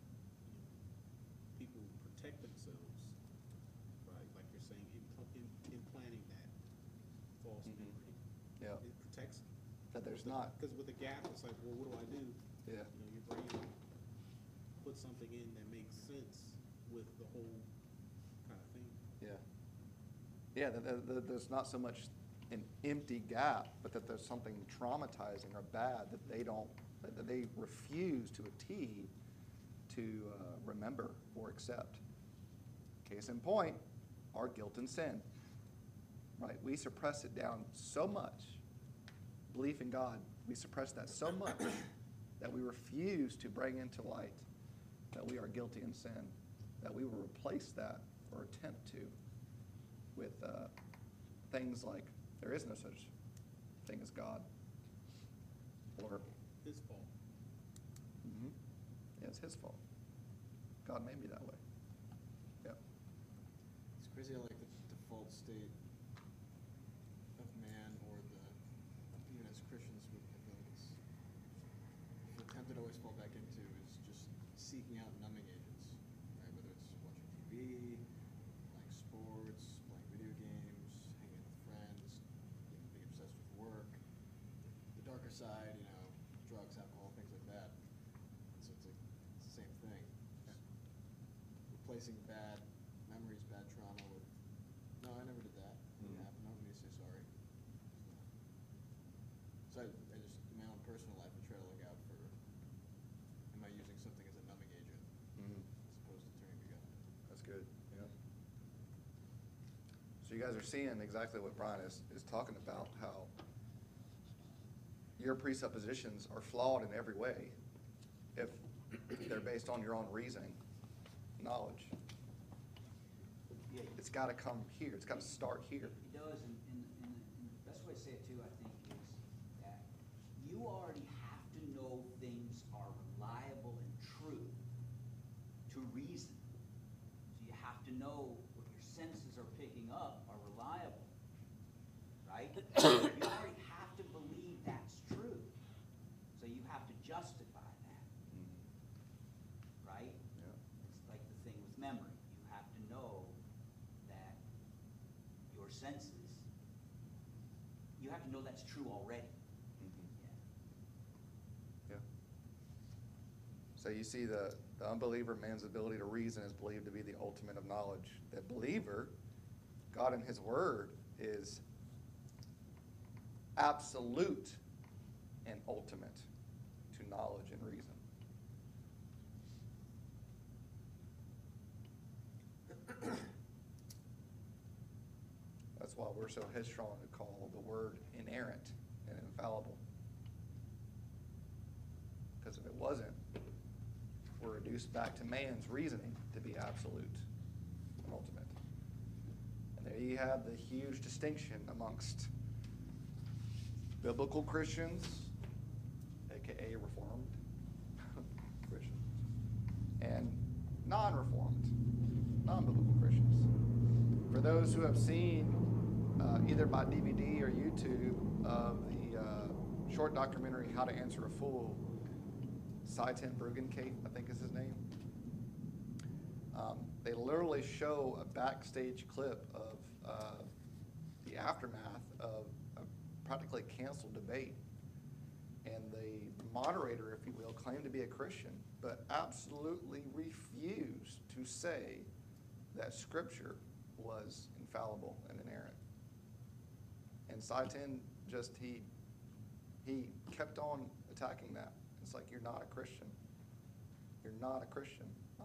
people protect themselves, right? Like you're saying, implanting that false memory. Yeah. It protects them. That there's not. Because with the gap, it's like, well, what do I do? Yeah. Your brain puts something in that makes sense with the whole kind of thing. Yeah. Yeah, there's not so much an empty gap, but that there's something traumatizing or bad that they refuse to a T to remember or accept. Case in point, our guilt and sin, right? We suppress it down so much. Belief in God, we suppress that so much that we refuse to bring into light that we are guilty in sin, that we will replace that or attempt to with things like there is no such thing as God, or His fault. yeah, it's his fault. God made me that way. Yeah. It's crazy how like the default state of man, or even as Christians, I feel like we're tempted to always fall back into is just seeking out numbing agents, right? Whether it's watching TV, playing sports, playing video games, hanging out with friends, being obsessed with work, the darker side, drugs, alcohol, things like that. So it's the same thing. Replacing bad memories, bad trauma with, no, I never did that. It didn't happen. I don't need to say sorry. So I just, in my own personal life, I try to look out for, am I using something as a numbing agent as opposed to turning to God? That's good. Yeah. So you guys are seeing exactly what Brian is talking about, how your presuppositions are flawed in every way if they're based on your own reasoning, knowledge. Yeah, It's got to come here. It's got to start here. It does, and the best way to say it too, I think, is that you already have to know things are reliable and true to reason. So you have to know what your senses are picking up are reliable, right? You already have to believe that's true. So you have to justify that, right? Yeah. It's like the thing with memory. You have to know that your senses, you have to know that's true already. Yeah. Yeah. So you see the unbeliever man's ability to reason is believed to be the ultimate of knowledge. The believer, God in his word, is absolute and ultimate to knowledge and reason. That's why we're so headstrong to call the word inerrant and infallible. Because if it wasn't, we're reduced back to man's reasoning to be absolute and ultimate. And there you have the huge distinction amongst biblical Christians, aka Reformed Christians, and non-Reformed, non-biblical Christians. For those who have seen either by DVD or YouTube of the short documentary How to Answer a Fool, Seitan Bruggencate, I think is his name. They literally show a backstage clip of the aftermath of a practically canceled debate. And the moderator, if you will, claimed to be a Christian, but absolutely refused to say that Scripture was infallible and inerrant. And Seitan just, he kept on attacking that. It's like, you're not a Christian. You're not a Christian.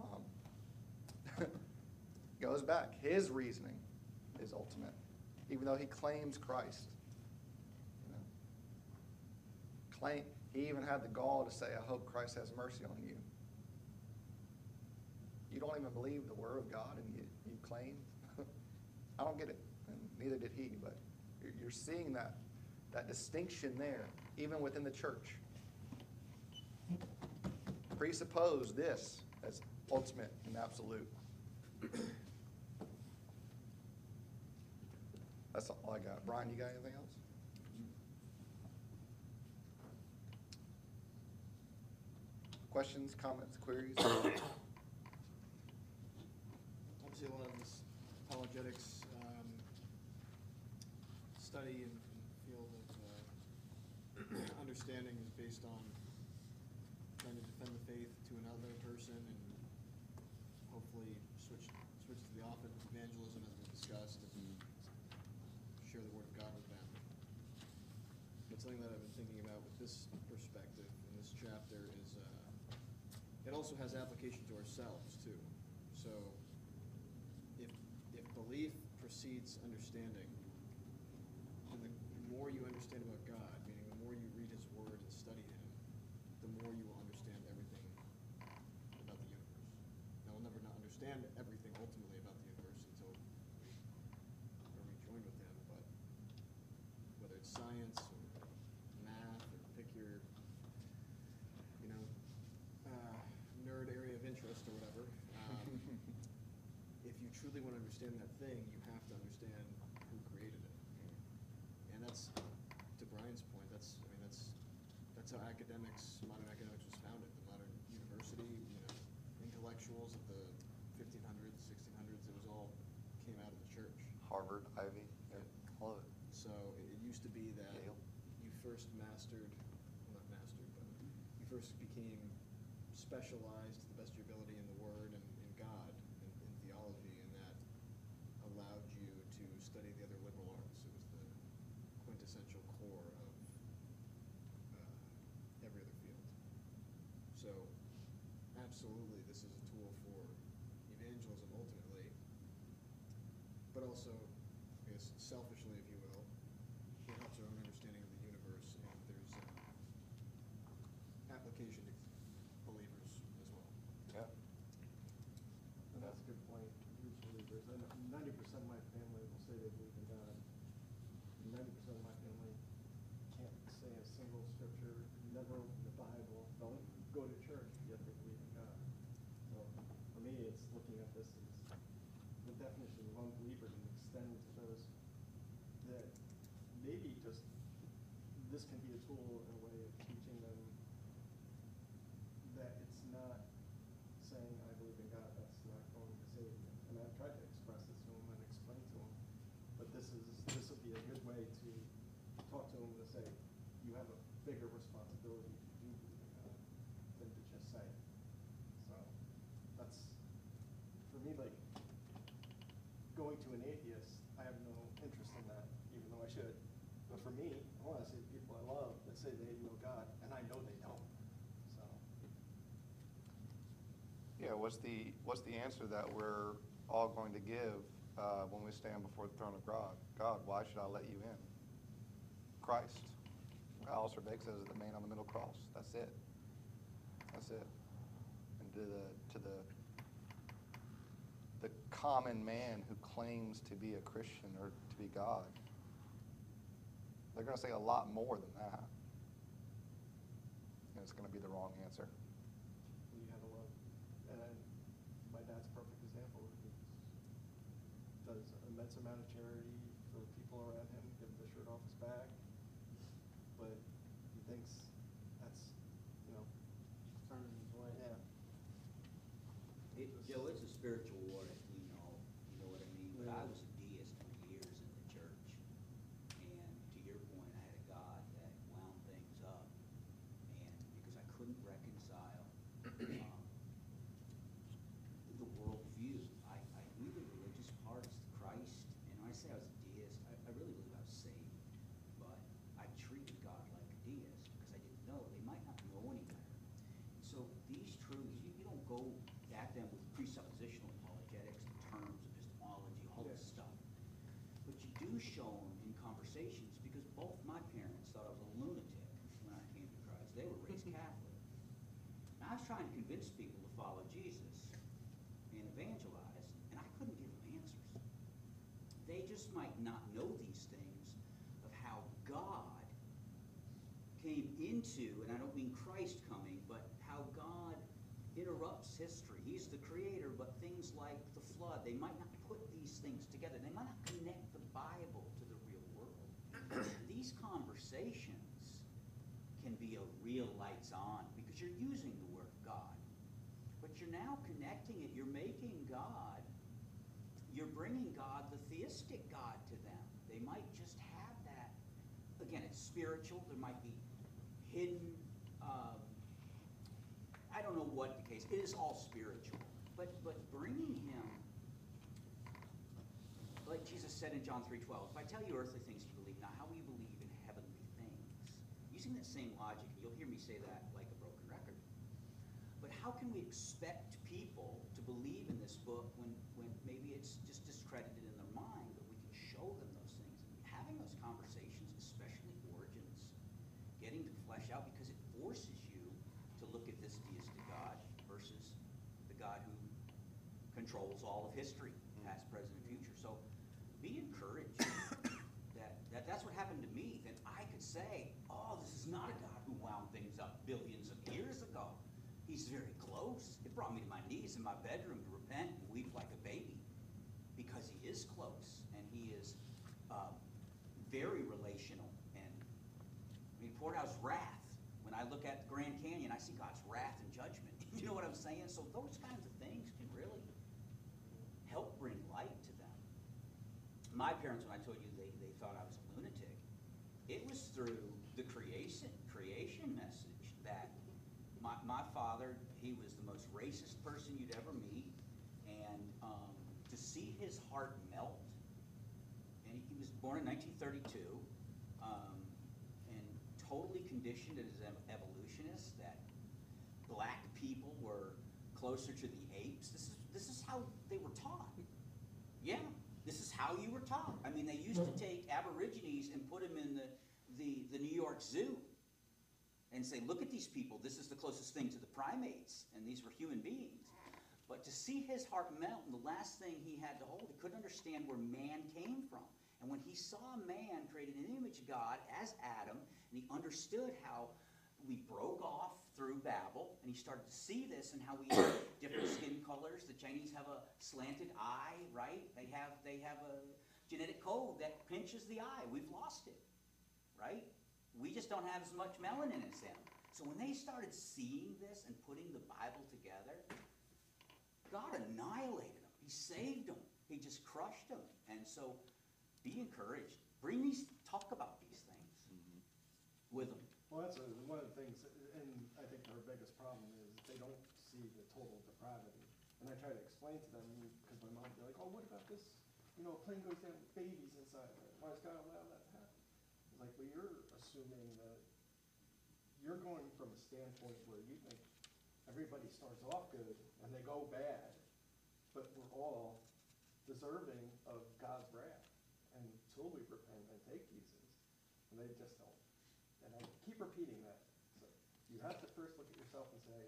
Goes back. His reasoning is ultimate, even though he claims Christ. He even had the gall to say, I hope Christ has mercy on you. You don't even believe the word of God, and you claim? I don't get it, and neither did he, but you're seeing that distinction there, even within the church. Presuppose this as ultimate and absolute. That's all I got. Brian, you got anything else? Questions, comments, queries? Obviously, a lot of this apologetics study and field of understanding is based on trying to defend the faith to another person and hopefully switch to the office of evangelism, as we discussed, and share the word of God with them. But something that I've been thinking about with this perspective in this chapter is it also has application to ourselves too. So if belief precedes understanding, then the more you understand about God, meaning the more you read His Word and study Him, the more you will understand everything about the universe. Now, we'll never not understand everything ultimately about the universe until we are rejoined with Him, but whether it's science or math or pick your, nerd area of interest or whatever, if you truly want to understand that thing, you have to understand who created it. And that's, to Brian's point, that's how modern academics was founded. The modern university, intellectuals of the 1500s, 1600s, it was all came out of the church. Harvard, Ivy, all of it. So it used to be that Yale. you first you first became specialized to the best of your ability in the Word and in God and in theology, and that allowed you to study the other liberal arts. It was the quintessential core of every other field. So absolutely, this is a tool for evangelism ultimately, but also, I guess, selfishly, if you will, it helps our own understanding of the universe, and there's application to believers as well. Yeah. And that's a good point. Huge believers. And 90% of my family will say they believe in God. 90% of my family can't say a single scripture, never open the Bible, don't go to church, yet they believe in God. So for me, it's looking at this as the definition of unbeliever and extend to those that maybe just this can be a tool in a way of teaching them that it's not saying I believe in God, that's not going to save you. And I've tried to express this to them and explain to them, but this would be a good way to talk to them to say you have a bigger responsibility to do believe in God than to just say it. So that's, for me, like going to an atheist, I have no interest in that, even though I should. But for me, I want to see the people I love that say they know God, and I know they don't. So. Yeah, what's the answer that we're all going to give when we stand before the throne of God? God, why should I let you in? Christ. Alistair Begg says the man on the middle cross. That's it. That's it. And to the common man who claims to be a Christian or to be God, they're going to say a lot more than that. And it's going to be the wrong answer. You have a lot, and my dad's a perfect example. He does an immense amount of charity for people around him, give him the shirt off his back, but he thinks that's, Turning his way. yeah. Joe, it's a spiritual war, as we know, you know what I mean? But I Yeah. was a deist for years in the church, and to your point, I had a God that wound things up, and because I couldn't reconcile the worldview. I knew the religious parts, Christ, and when I say I was a deist, I really believe I was saved, but I treated God like a deist because I didn't know. They might not know any better. So these truths, you don't go at them with presuppositional apologetics in terms of epistemology, all this stuff. But you do show them in conversations, because both my parents thought I was a lunatic when I came to Christ. They were trying to convince people to follow Jesus and evangelize, and I couldn't give them answers. They just might not know these things of how God came into, and I don't mean Christ coming, but how God interrupts history. He's the creator, but things like the flood, they might not put these things together. They might not connect the Bible to the real world. These conversations can be a real lights on because you're using the Word of God. But you're now connecting it. You're making God, you're bringing God, the theistic God, to them. They might just have that. Again, it's spiritual. There might be hidden, I don't know what the case. It is all spiritual. But bringing him, like Jesus said in John 3:12, if I tell you earthly things you believe not, how will you believe in heavenly things? Using that same logic, and you'll hear me say that like a broken record. But how can we expect people to believe in this book when maybe it's just discredited in their mind, but we can show them those things? And having those conversations, especially origins, getting to flesh out, because it forces you to look at this deistic God versus the God who controls all of history, past, present, and future. So be encouraged that's what happened to me. Then I could say, oh, this is not a God who wound things up billions of years ago. He's very close. It brought me to my knees in my bedroom to repent and weep like a baby because he is close and he is very relational. And he poured out his wrath. When I look at the Grand Canyon, I see God's wrath and judgment. You know what I'm saying? So those kinds of things can really help bring light to them. My parents, when I told you they thought I was a lunatic, it was through the creation message that my father, he was the most racist person you'd ever meet, and to see his heart melt, and he was born in 1932, and totally conditioned as an evolutionist that black people were closer to the apes. This is how they were taught. Yeah, this is how you were taught. I mean, they used to take Aborigines and put them in the New York Zoo and say, look at these people. This is the closest thing to the primates, and these were human beings. But to see his heart melt, and the last thing he had to hold, he couldn't understand where man came from. And when he saw man created an image of God as Adam, and he understood how we broke off through Babel, and he started to see this and how we have different skin colors. The Chinese have a slanted eye, right? They have a genetic code that pinches the eye. We've lost it, right? We just don't have as much melanin as them. So when they started seeing this and putting the Bible together, God annihilated them. He saved them. He just crushed them. And so be encouraged. Talk about these things with them. Well, that's one of the things, and I think our biggest problem is they don't see the total depravity. And I try to explain to them, because my mom would be like, oh, what about this, a plane goes down with babies inside of it. Why does God allow that to happen? It's like, well, you're assuming that you're going from a standpoint where you think everybody starts off good and they go bad, but we're all deserving of God's wrath until we repent and take Jesus. And they just don't. And I keep repeating that. So you have to first look at yourself and say,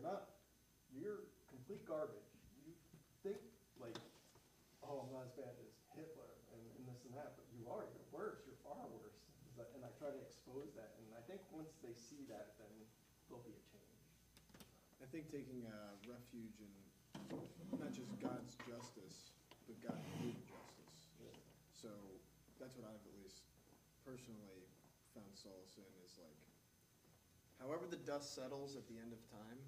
you're complete garbage. You think like, oh, I'm not as bad as Hitler and this and that, but you're worse. You're far worse. And I try to expose that. And I think once they see that, then there'll be a change. I think taking refuge in not just God's justice, but God's good justice. Yeah. So that's what I've at least personally found solace in, is like, however the dust settles at the end of time,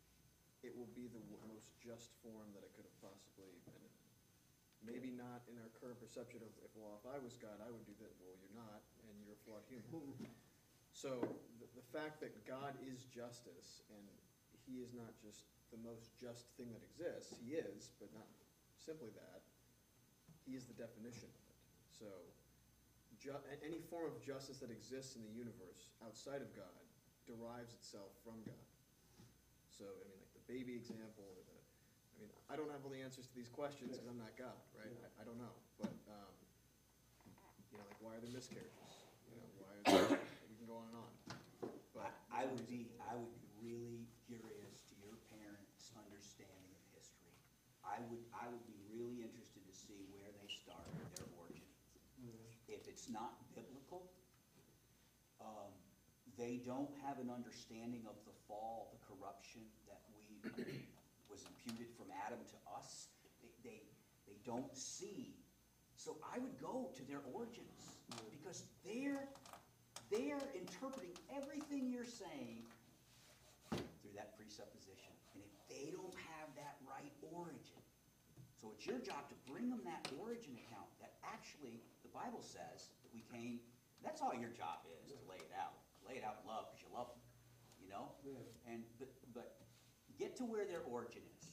it will be the most just form that it could have possibly been in. Maybe not in our current perception of, if I was God, I would do that. Well, you're not, and you're a flawed human. So the fact that God is justice, and he is not just the most just thing that exists, he is, but not simply that, he is the definition of it. So any form of justice that exists in the universe outside of God derives itself from God. So, I mean, like the baby example, I don't have all the answers to these questions because I'm not God, right? I don't know. But, like, why are there miscarriages? Why are there, we can go on and on. But I would be really curious to I would be really interested to see where they start their origin. If it's not biblical, they don't have an understanding of the fall, the corruption that was imputed from Adam to us. They don't see. So I would go to their origins, because they're interpreting everything you're saying through that presupposition. And if they don't have that right origin, so it's your job to bring them that origin account that actually the Bible says that we came. That's all your job is, to lay it out. Lay it out in love because you love them, you know. And but get to where their origin is.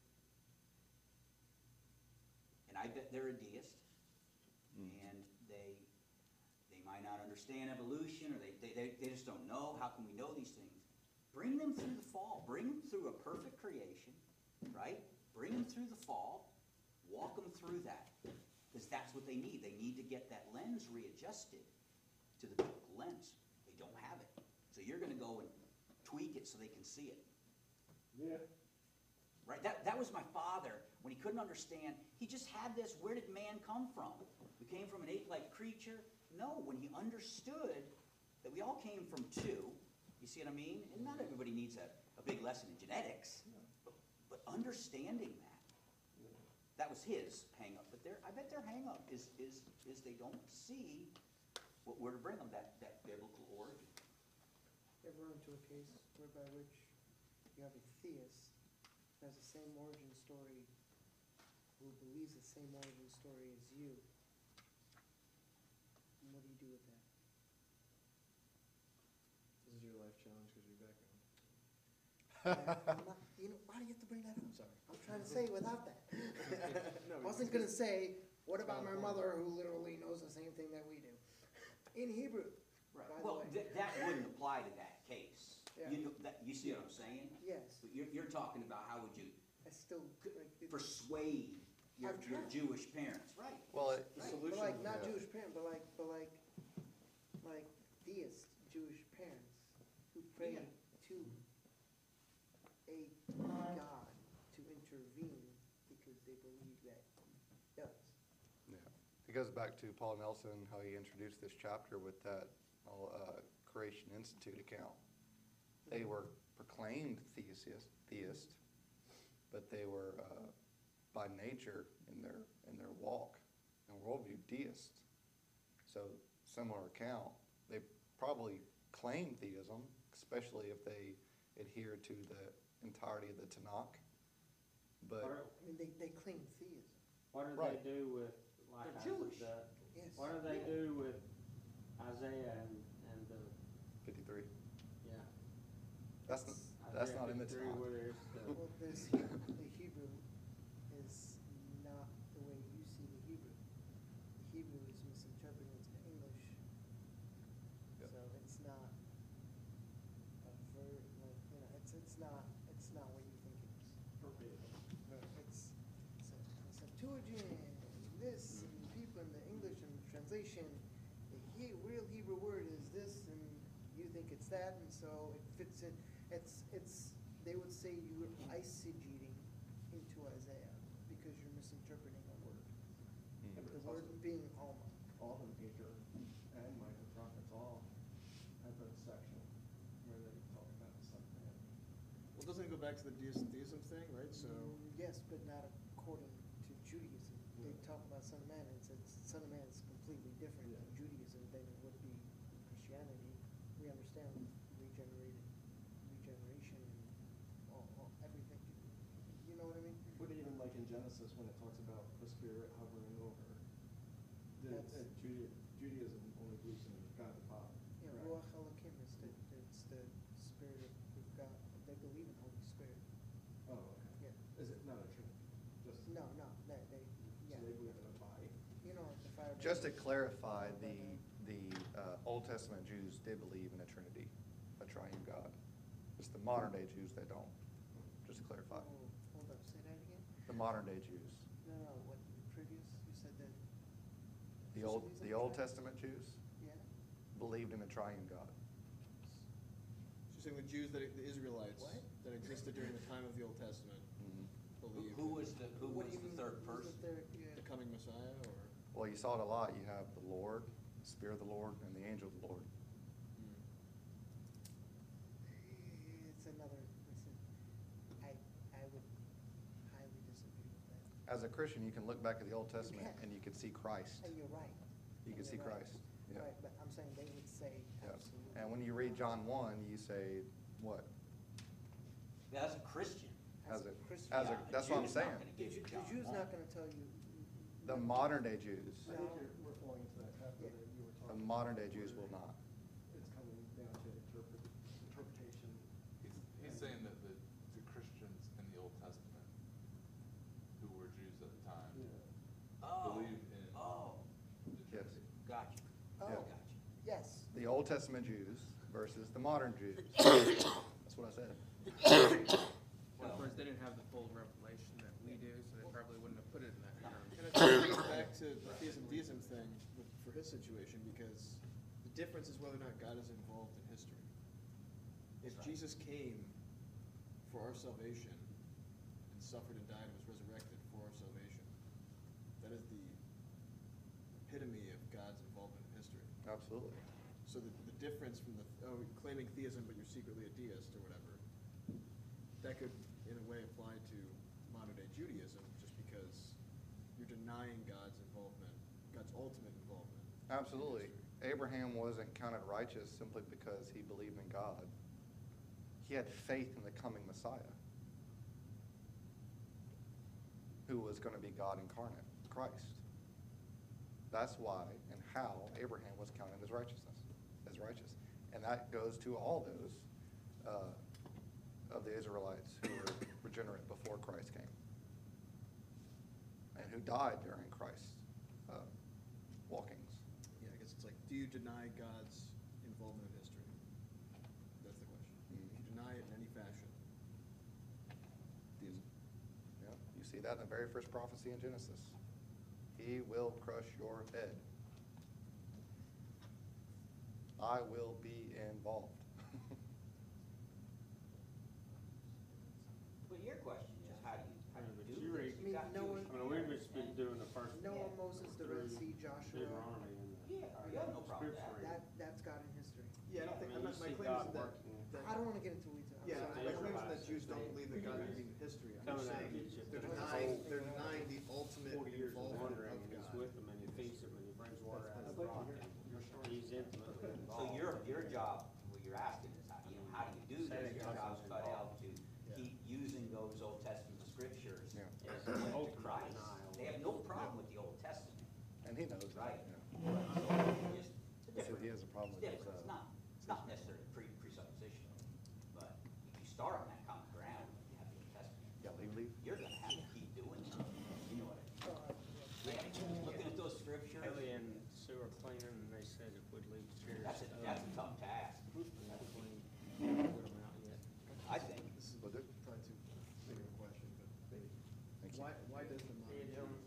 And I bet they're a deist, and they might not understand evolution, or they just don't know. How can we know these things? Bring them through the fall. Bring them through a perfect creation, right? Bring them through the fall. Walk them through that, because that's what they need. They need to get that lens readjusted to the biblical lens. They don't have it. So you're going to go and tweak it so they can see it. Yeah. Right? That was my father when he couldn't understand. He just had this, where did man come from? We came from an ape-like creature? No, when he understood that we all came from two, you see what I mean? And not everybody needs a big lesson in genetics, but understanding that was his hang-up. But I bet their hang-up is they don't see where to bring them, that biblical origin. Ever run into a case whereby which you have a theist who has the same origin story, who believes the same origin story as you? And what do you do with that? This is your life challenge because you're back on. I'm not, why do you have to bring that up? Sorry. I'm trying to say it without that. No, I wasn't gonna say, what about my mother who literally knows the same thing that we do? In Hebrew, by the Well, way. that wouldn't apply to that case. Yeah. You see what I'm saying? Yes, But you're talking about how would you I still, like, persuade your I've tried. Jewish parents, right? Well, but like, not yeah. Jewish parents, but like theist Jewish parents who pray Yeah. to a God to intervene because they believe that he does. Yeah. It goes back to Paul Nelson, how he introduced this chapter with that Creation Institute account. They were proclaimed theist, but they were by nature in their walk and worldview deist. So similar account. They probably claim theism, especially if they adhere to the entirety of the Tanakh. But What I mean, they claim theism. do Right. they do with, like, They're Jewish. Yes. what do they do with Isaiah and the, 53. yeah? That's not in the Isaiah 53, Tanakh. where there's the, Well, the Hebrew is not the way you see the Hebrew. The Hebrew is misinterpreted into English. Yep. So it's not a it's not what you think it is. It's a Septuagint and this, and people in the English and translation, the real Hebrew word is this, and you think it's that, and so it fits in. They would say you're eisegeting into Isaiah because you're misinterpreting a word. The word being Alma. All the major and minor prophets all have a section where they talk about the Son of Man. Well, doesn't it go back to the deism thing, right? So, Yes, but not according to Judaism. They talk about Son of Man, and says Son of Man is completely different in Judaism than it would be in Christianity. We understand regeneration and all everything. You know what I mean? But even like in Genesis, when it talks about the Spirit hovering over, Judaism only believes in God the Father. Yeah, right? Ruach Elohim is it's the Spirit of God. They believe in Holy Spirit. Oh, okay. Yeah. Is it not a Trinity? Just No, they so they believe in a body. You know, the fire. Just to clarify, the Old Testament Jews did believe in a Trinity, a triune God. It's the modern day Jews that don't. Just to clarify. Oh, hold up, say that again? The modern day Jews. No, what, previous, you said that, The Old Testament Jews yeah? believed in a triune God. you're saying the Jews, the Israelites What? that existed during the time of the Old Testament. Mhm. believe Who in was the What do you mean, third who's person? the third? Yeah. the coming Messiah, or? Well, you saw it a lot. You have the Lord, the Spirit of the Lord, and the angel of the Lord. It's another, I would highly disagree with that. As a Christian, you can look back at the Old Testament can. and you can see Christ. And you're right. You can And see you're right. Christ. Yeah. Right, but I'm saying they would say Yeah. absolutely. And when you read John 1, you say, what? Yeah, as a Christian. As a, Christian. as a, Yeah, that's what I'm Jew's not saying. gonna The give you Jew- John the Jew's 1. not gonna tell you. The modern day Jews, I think we're falling into that trap that you were the talking about. modern day Jews will not. It's coming down to interpretation. He's saying that the Christians in the Old Testament, who were Jews at the time, Oh, believe in oh, the Yes. Trinity. gotcha. Oh, Yeah. Gotcha. yes. The Old Testament Jews versus the modern Jews. That's what I said. Of course, they didn't have the full revelation that we do, so they probably wouldn't have put it in that term. And I think it goes back to the theism deism thing for his situation, because the difference is whether or not God is involved in history. If Right. Jesus came for our salvation and suffered and died and was resurrected for our salvation, that is the epitome of God's involvement in history. Absolutely. So the difference from the claiming theism but you're secretly a deist or whatever, that could in a way apply to modern day Judaism, just because you're denying God's involvement, God's ultimate involvement. Absolutely. Abraham wasn't counted righteous simply because he believed in God. He had faith in the coming Messiah, who was going to be God incarnate, Christ. That's why and how Abraham was counted as righteousness, as righteous. And that goes to all those of the Israelites who were regenerate before Christ came and who died during Christ's walkings. Yeah, I guess it's like, do you deny God's involvement in history? That's the question. If you deny it in any fashion, theism. Yeah, you see that in the very first prophecy in Genesis. He will crush your head. I will be involved. Well, your question is, how do you But do you this? read- You got no Jewish one- I mean, we've just been doing the first. Noah, Moses, the Red Sea, Joshua, Deuteronomy and the. Yeah, you have no problem with that. Scripture. that's God in history. Yeah, I don't think, I mean, my you see claim God isn't that, working. I don't wanna get into weeds. I'm yeah, sorry. my claim isn't that Jews don't believe that God is in history. I'm Coming just out of saying, Egypt. they're denying the ultimate 40 years of involvement wandering, of and he's God. with them, and he feeds them, and he brings water out of the rock, and he's intimately So involved. your job, what you're asking is, how do you do this? Your job's cut out to keep using those Old Testament scriptures Yeah. as a link to Christ. They have no problem with the Old Testament, And he knows that. right? Yeah. So it's just So he has a problem It's with different. It's not necessarily presuppositional, but if you start on that common ground, you have the Old Testament. Yeah, leave. You're gonna have to keep doing it. You know what I mean? Looking at those scriptures, Ellie and Sue are cleaning, and they said if we'd leave chairs. that's a tough task, Clean, put them out yet. I think. This is Will do. probably too big of a question, but Thank you. why does the Hey, modern gentlemen.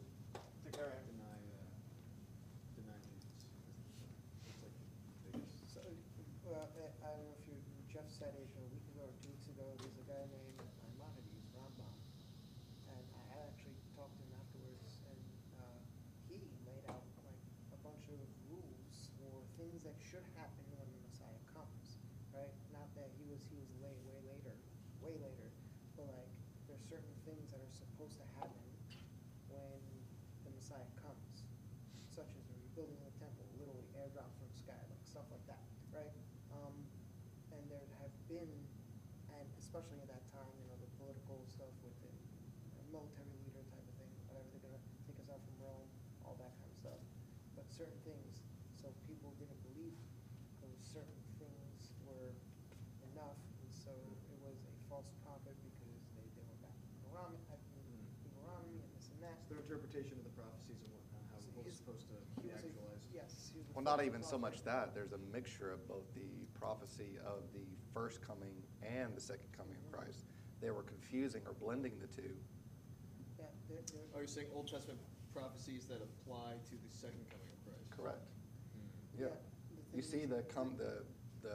deny Jesus? That's like the biggest. So, I don't know if you, Jeff said it a week ago or 2 weeks ago, there's a guy named Maimonides, Rambam. And I had actually talked to him afterwards, and he laid out like a bunch of rules or things that should happen when the Messiah comes, right? Not that he was way later, but like there's certain things that are supposed to happen when the Messiah comes, such as the rebuilding of the temple, literally airdrop from the sky, like stuff like that, right? And there have been, and especially at that time, the political stuff within military leader type of thing, whatever, they're gonna take us out from Rome, all that kind of stuff. But certain things, so people didn't believe those certain things were enough, and so it was a false prophet because they were back in Deuteronomy and this and that. It's their interpretation of the prophecies and whatnot, how So it's his- supposed to he be was a- actualized. Yes. he was a Well, not false even so prophet. much that. There's a mixture of both the prophecy of the first coming and the second coming of Christ. They were confusing or blending the two. Yeah, Oh, you're saying Old Testament prophecies that apply to the second coming of Christ? Correct. Yeah, Yeah. the You thing see is-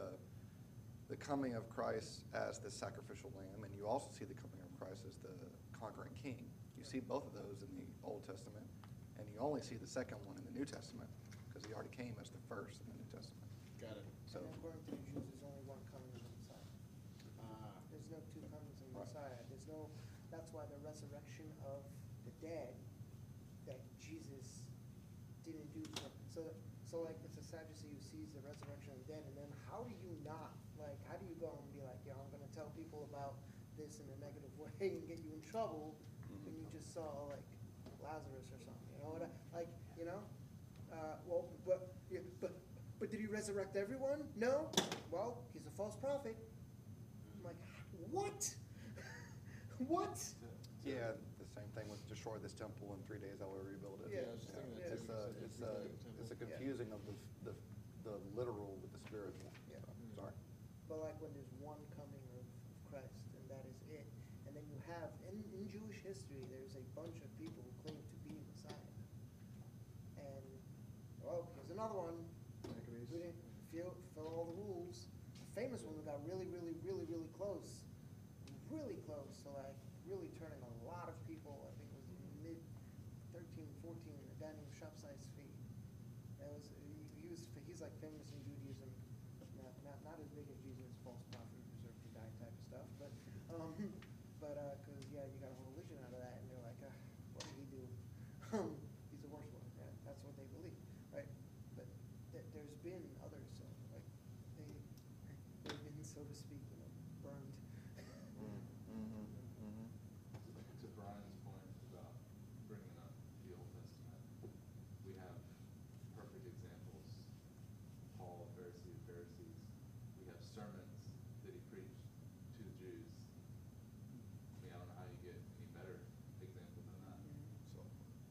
the coming of Christ as the sacrificial lamb, and you also see the coming of Christ as the conquering king. You see both of those in the Old Testament, and you only see the second one in the New Testament, because he already came as the first in the New Testament. Got it. So, And according to the Jews, there's only one coming of the Messiah. There's no two comings of the Right. Messiah. There's no, that's why the resurrection of the dead that Jesus didn't do. So like it's a Sadducee who sees the resurrection of the dead, and then how do you not, like, how do you go and be like, yeah, I'm gonna tell people about this in a negative way and get you in trouble when you just saw like Lazarus or something, you know what I, like, you know? Well, but did he resurrect everyone? No? Well, he's a false prophet. I'm like, what? What? yeah, the same thing with destroy this temple in 3 days I will rebuild it. Yeah, I was just thinking that It's too, a, because it's they a, rebuilt the it's a temple. confusing of the literal with the spiritual. Yeah. So, sorry. But like when there's one coming of Christ, and that is it. And then you have, in Jewish history, there's a bunch of people who claim to be Messiah. And, well, here's another one. Maccabees. We didn't fill all the rules. A famous one who got really close. Really close to like really turning a lot of people, I think it was mid 13, 14, a guy named Shopsize Fee. That was, he's like famous in Judaism, not as big as Jesus, false prophet, deserve to die type of stuff, but cause yeah, you got a whole religion out of that, and you're like, what did he do? He's the worst one, yeah, that's what they believe, right? But there's been others, so like, they've been, so to speak, burned. To Brian's point about bringing up the Old Testament, we have perfect examples. Paul, Pharisee of Pharisees. We have sermons that he preached to the Jews. I mean, I don't know how you get any better example than that. So,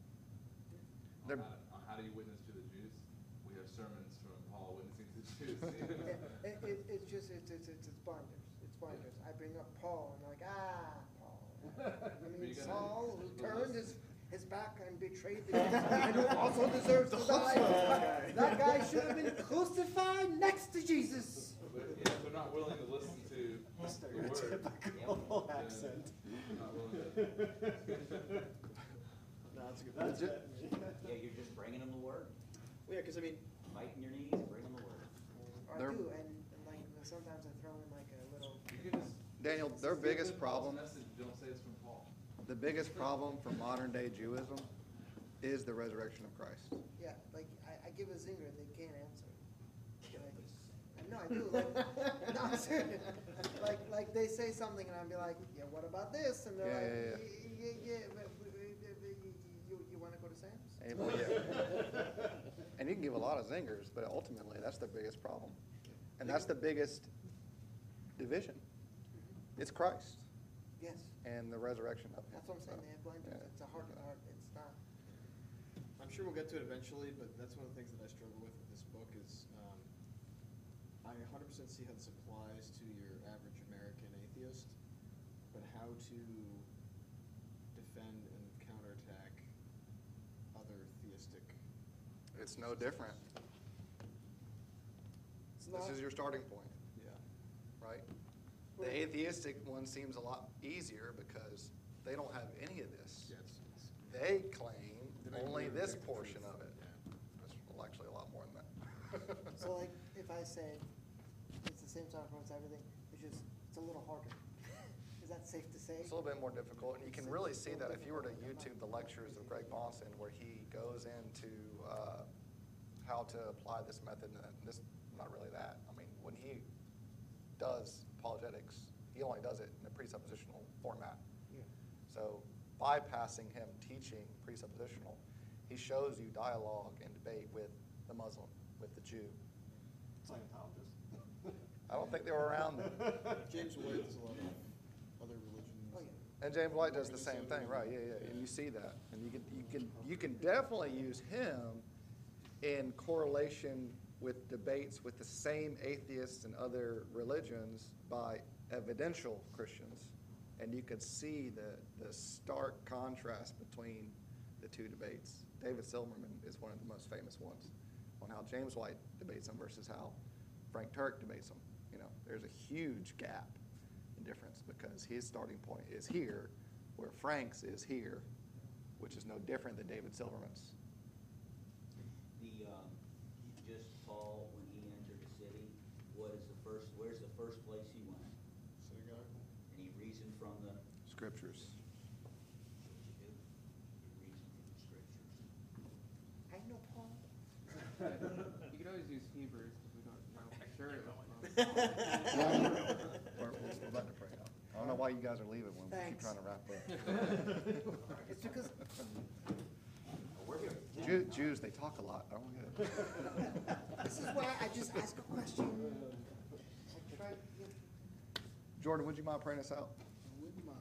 On how do you witness to the Jews? We have sermons from Paul witnessing to the Jews. It's just, it's blinders. It's blinders. I bring up Paul, and they're like, Paul. I mean, Saul, who turned his back and betrayed the and who also deserves to die. That guy should have been crucified next to Jesus. But yeah, if they're not willing to listen to the word. Stereotypical accent. Not willing to. No, that's good. That's good. Yeah, you're just bringing them the word, well, yeah, because I mean, biting your knees and bringing them the word. I They're- do, and like sometimes I throw in like a little. You can just. Daniel, their just give biggest them Paul's problem- Message, don't say it's from Paul. The biggest problem for modern day Judaism is the resurrection of Christ. Yeah, like I give a zinger and they can't answer. No, I do. Like, no, I'm serious. Like they say something and I'll be like, yeah, what about this? And they're Yeah, like, yeah. You want to go to Sam's? And, well, yeah. And you can give a lot of zingers, but ultimately, that's the biggest problem. And that's the biggest division. It's Christ Yes, and the resurrection of him. that's what I'm saying. They have blinders. Yeah. It's a heart to heart. It's not. I'm sure we'll get to it eventually, but that's one of the things that I struggle with this book is, I 100% see how this applies to your average American atheist, but how to defend and counterattack other theistic. It's no different. It's This not. is your starting point, Yeah. right? The atheistic one seems a lot easier because they don't have any of this. Yeah, They claim They don't only really this reject the portion truth. of it. Yeah. That's well, actually a lot more than that. So like, if I said it's the same starting point as everything, it's a little harder. Is that safe to say? It's a little bit more difficult, and you can really see that if you were to YouTube the lectures of Greg Bahnsen, where he goes into how to apply this method, and this, not really that. I mean, when he does apologetics, he only does it in a presuppositional format. Yeah. So bypassing him teaching presuppositional, he shows you dialogue and debate with the Muslim, with the Jew. Scientologist. I don't think they were around then. James White does a lot of other religions. Oh, yeah. And James White does the same thing, right? Yeah. And you see that, and you can definitely use him in correlation with debates with the same atheists and other religions by evidential Christians, and you can see the stark contrast between the two debates. David Silverman is one of the most famous ones on how James White debates him versus how Frank Turk debates him. You know, there's a huge gap in difference because his starting point is here, where Frank's is here, which is no different than David Silverman's. Just Paul, when he entered the city, where's the first place he went? Synagogue? And he reasoned from the, Scriptures. what you do? You reason from the scriptures. I know Paul. You could always use Hebrews, because we don't know for sure. We're letting it pray out. I don't know why you guys are leaving when we keep Thanks. trying to wrap up. It's because, Jews, they talk a lot. I don't get it. this is why I just ask a question. I try, Jordan, would you mind praying us out? Wouldn't mind.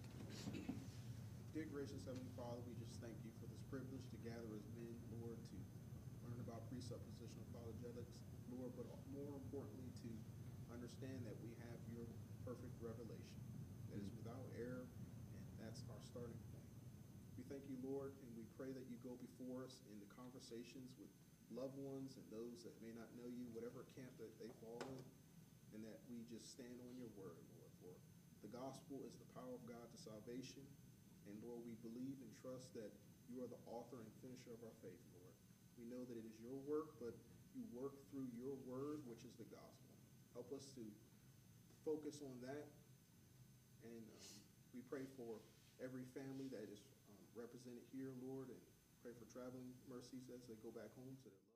Dear gracious Heavenly Father, we just thank you for this privilege to gather as men, Lord, to learn about presuppositional apologetics, Lord, but more importantly, to understand that we have your perfect revelation that is without error, and that's our starting point. We thank you, Lord, and we pray that you go before us in the conversations with loved ones and those that may not know you, whatever camp that they fall in, and that we just stand on your word, Lord, for the gospel is the power of God to salvation. And Lord, we believe and trust that you are the author and finisher of our faith, Lord. We know that it is your work, but you work through your word, which is the gospel. Help us to focus on that. And we pray for every family that is represented here, Lord, and pray for traveling mercies as they go back home to their loved ones.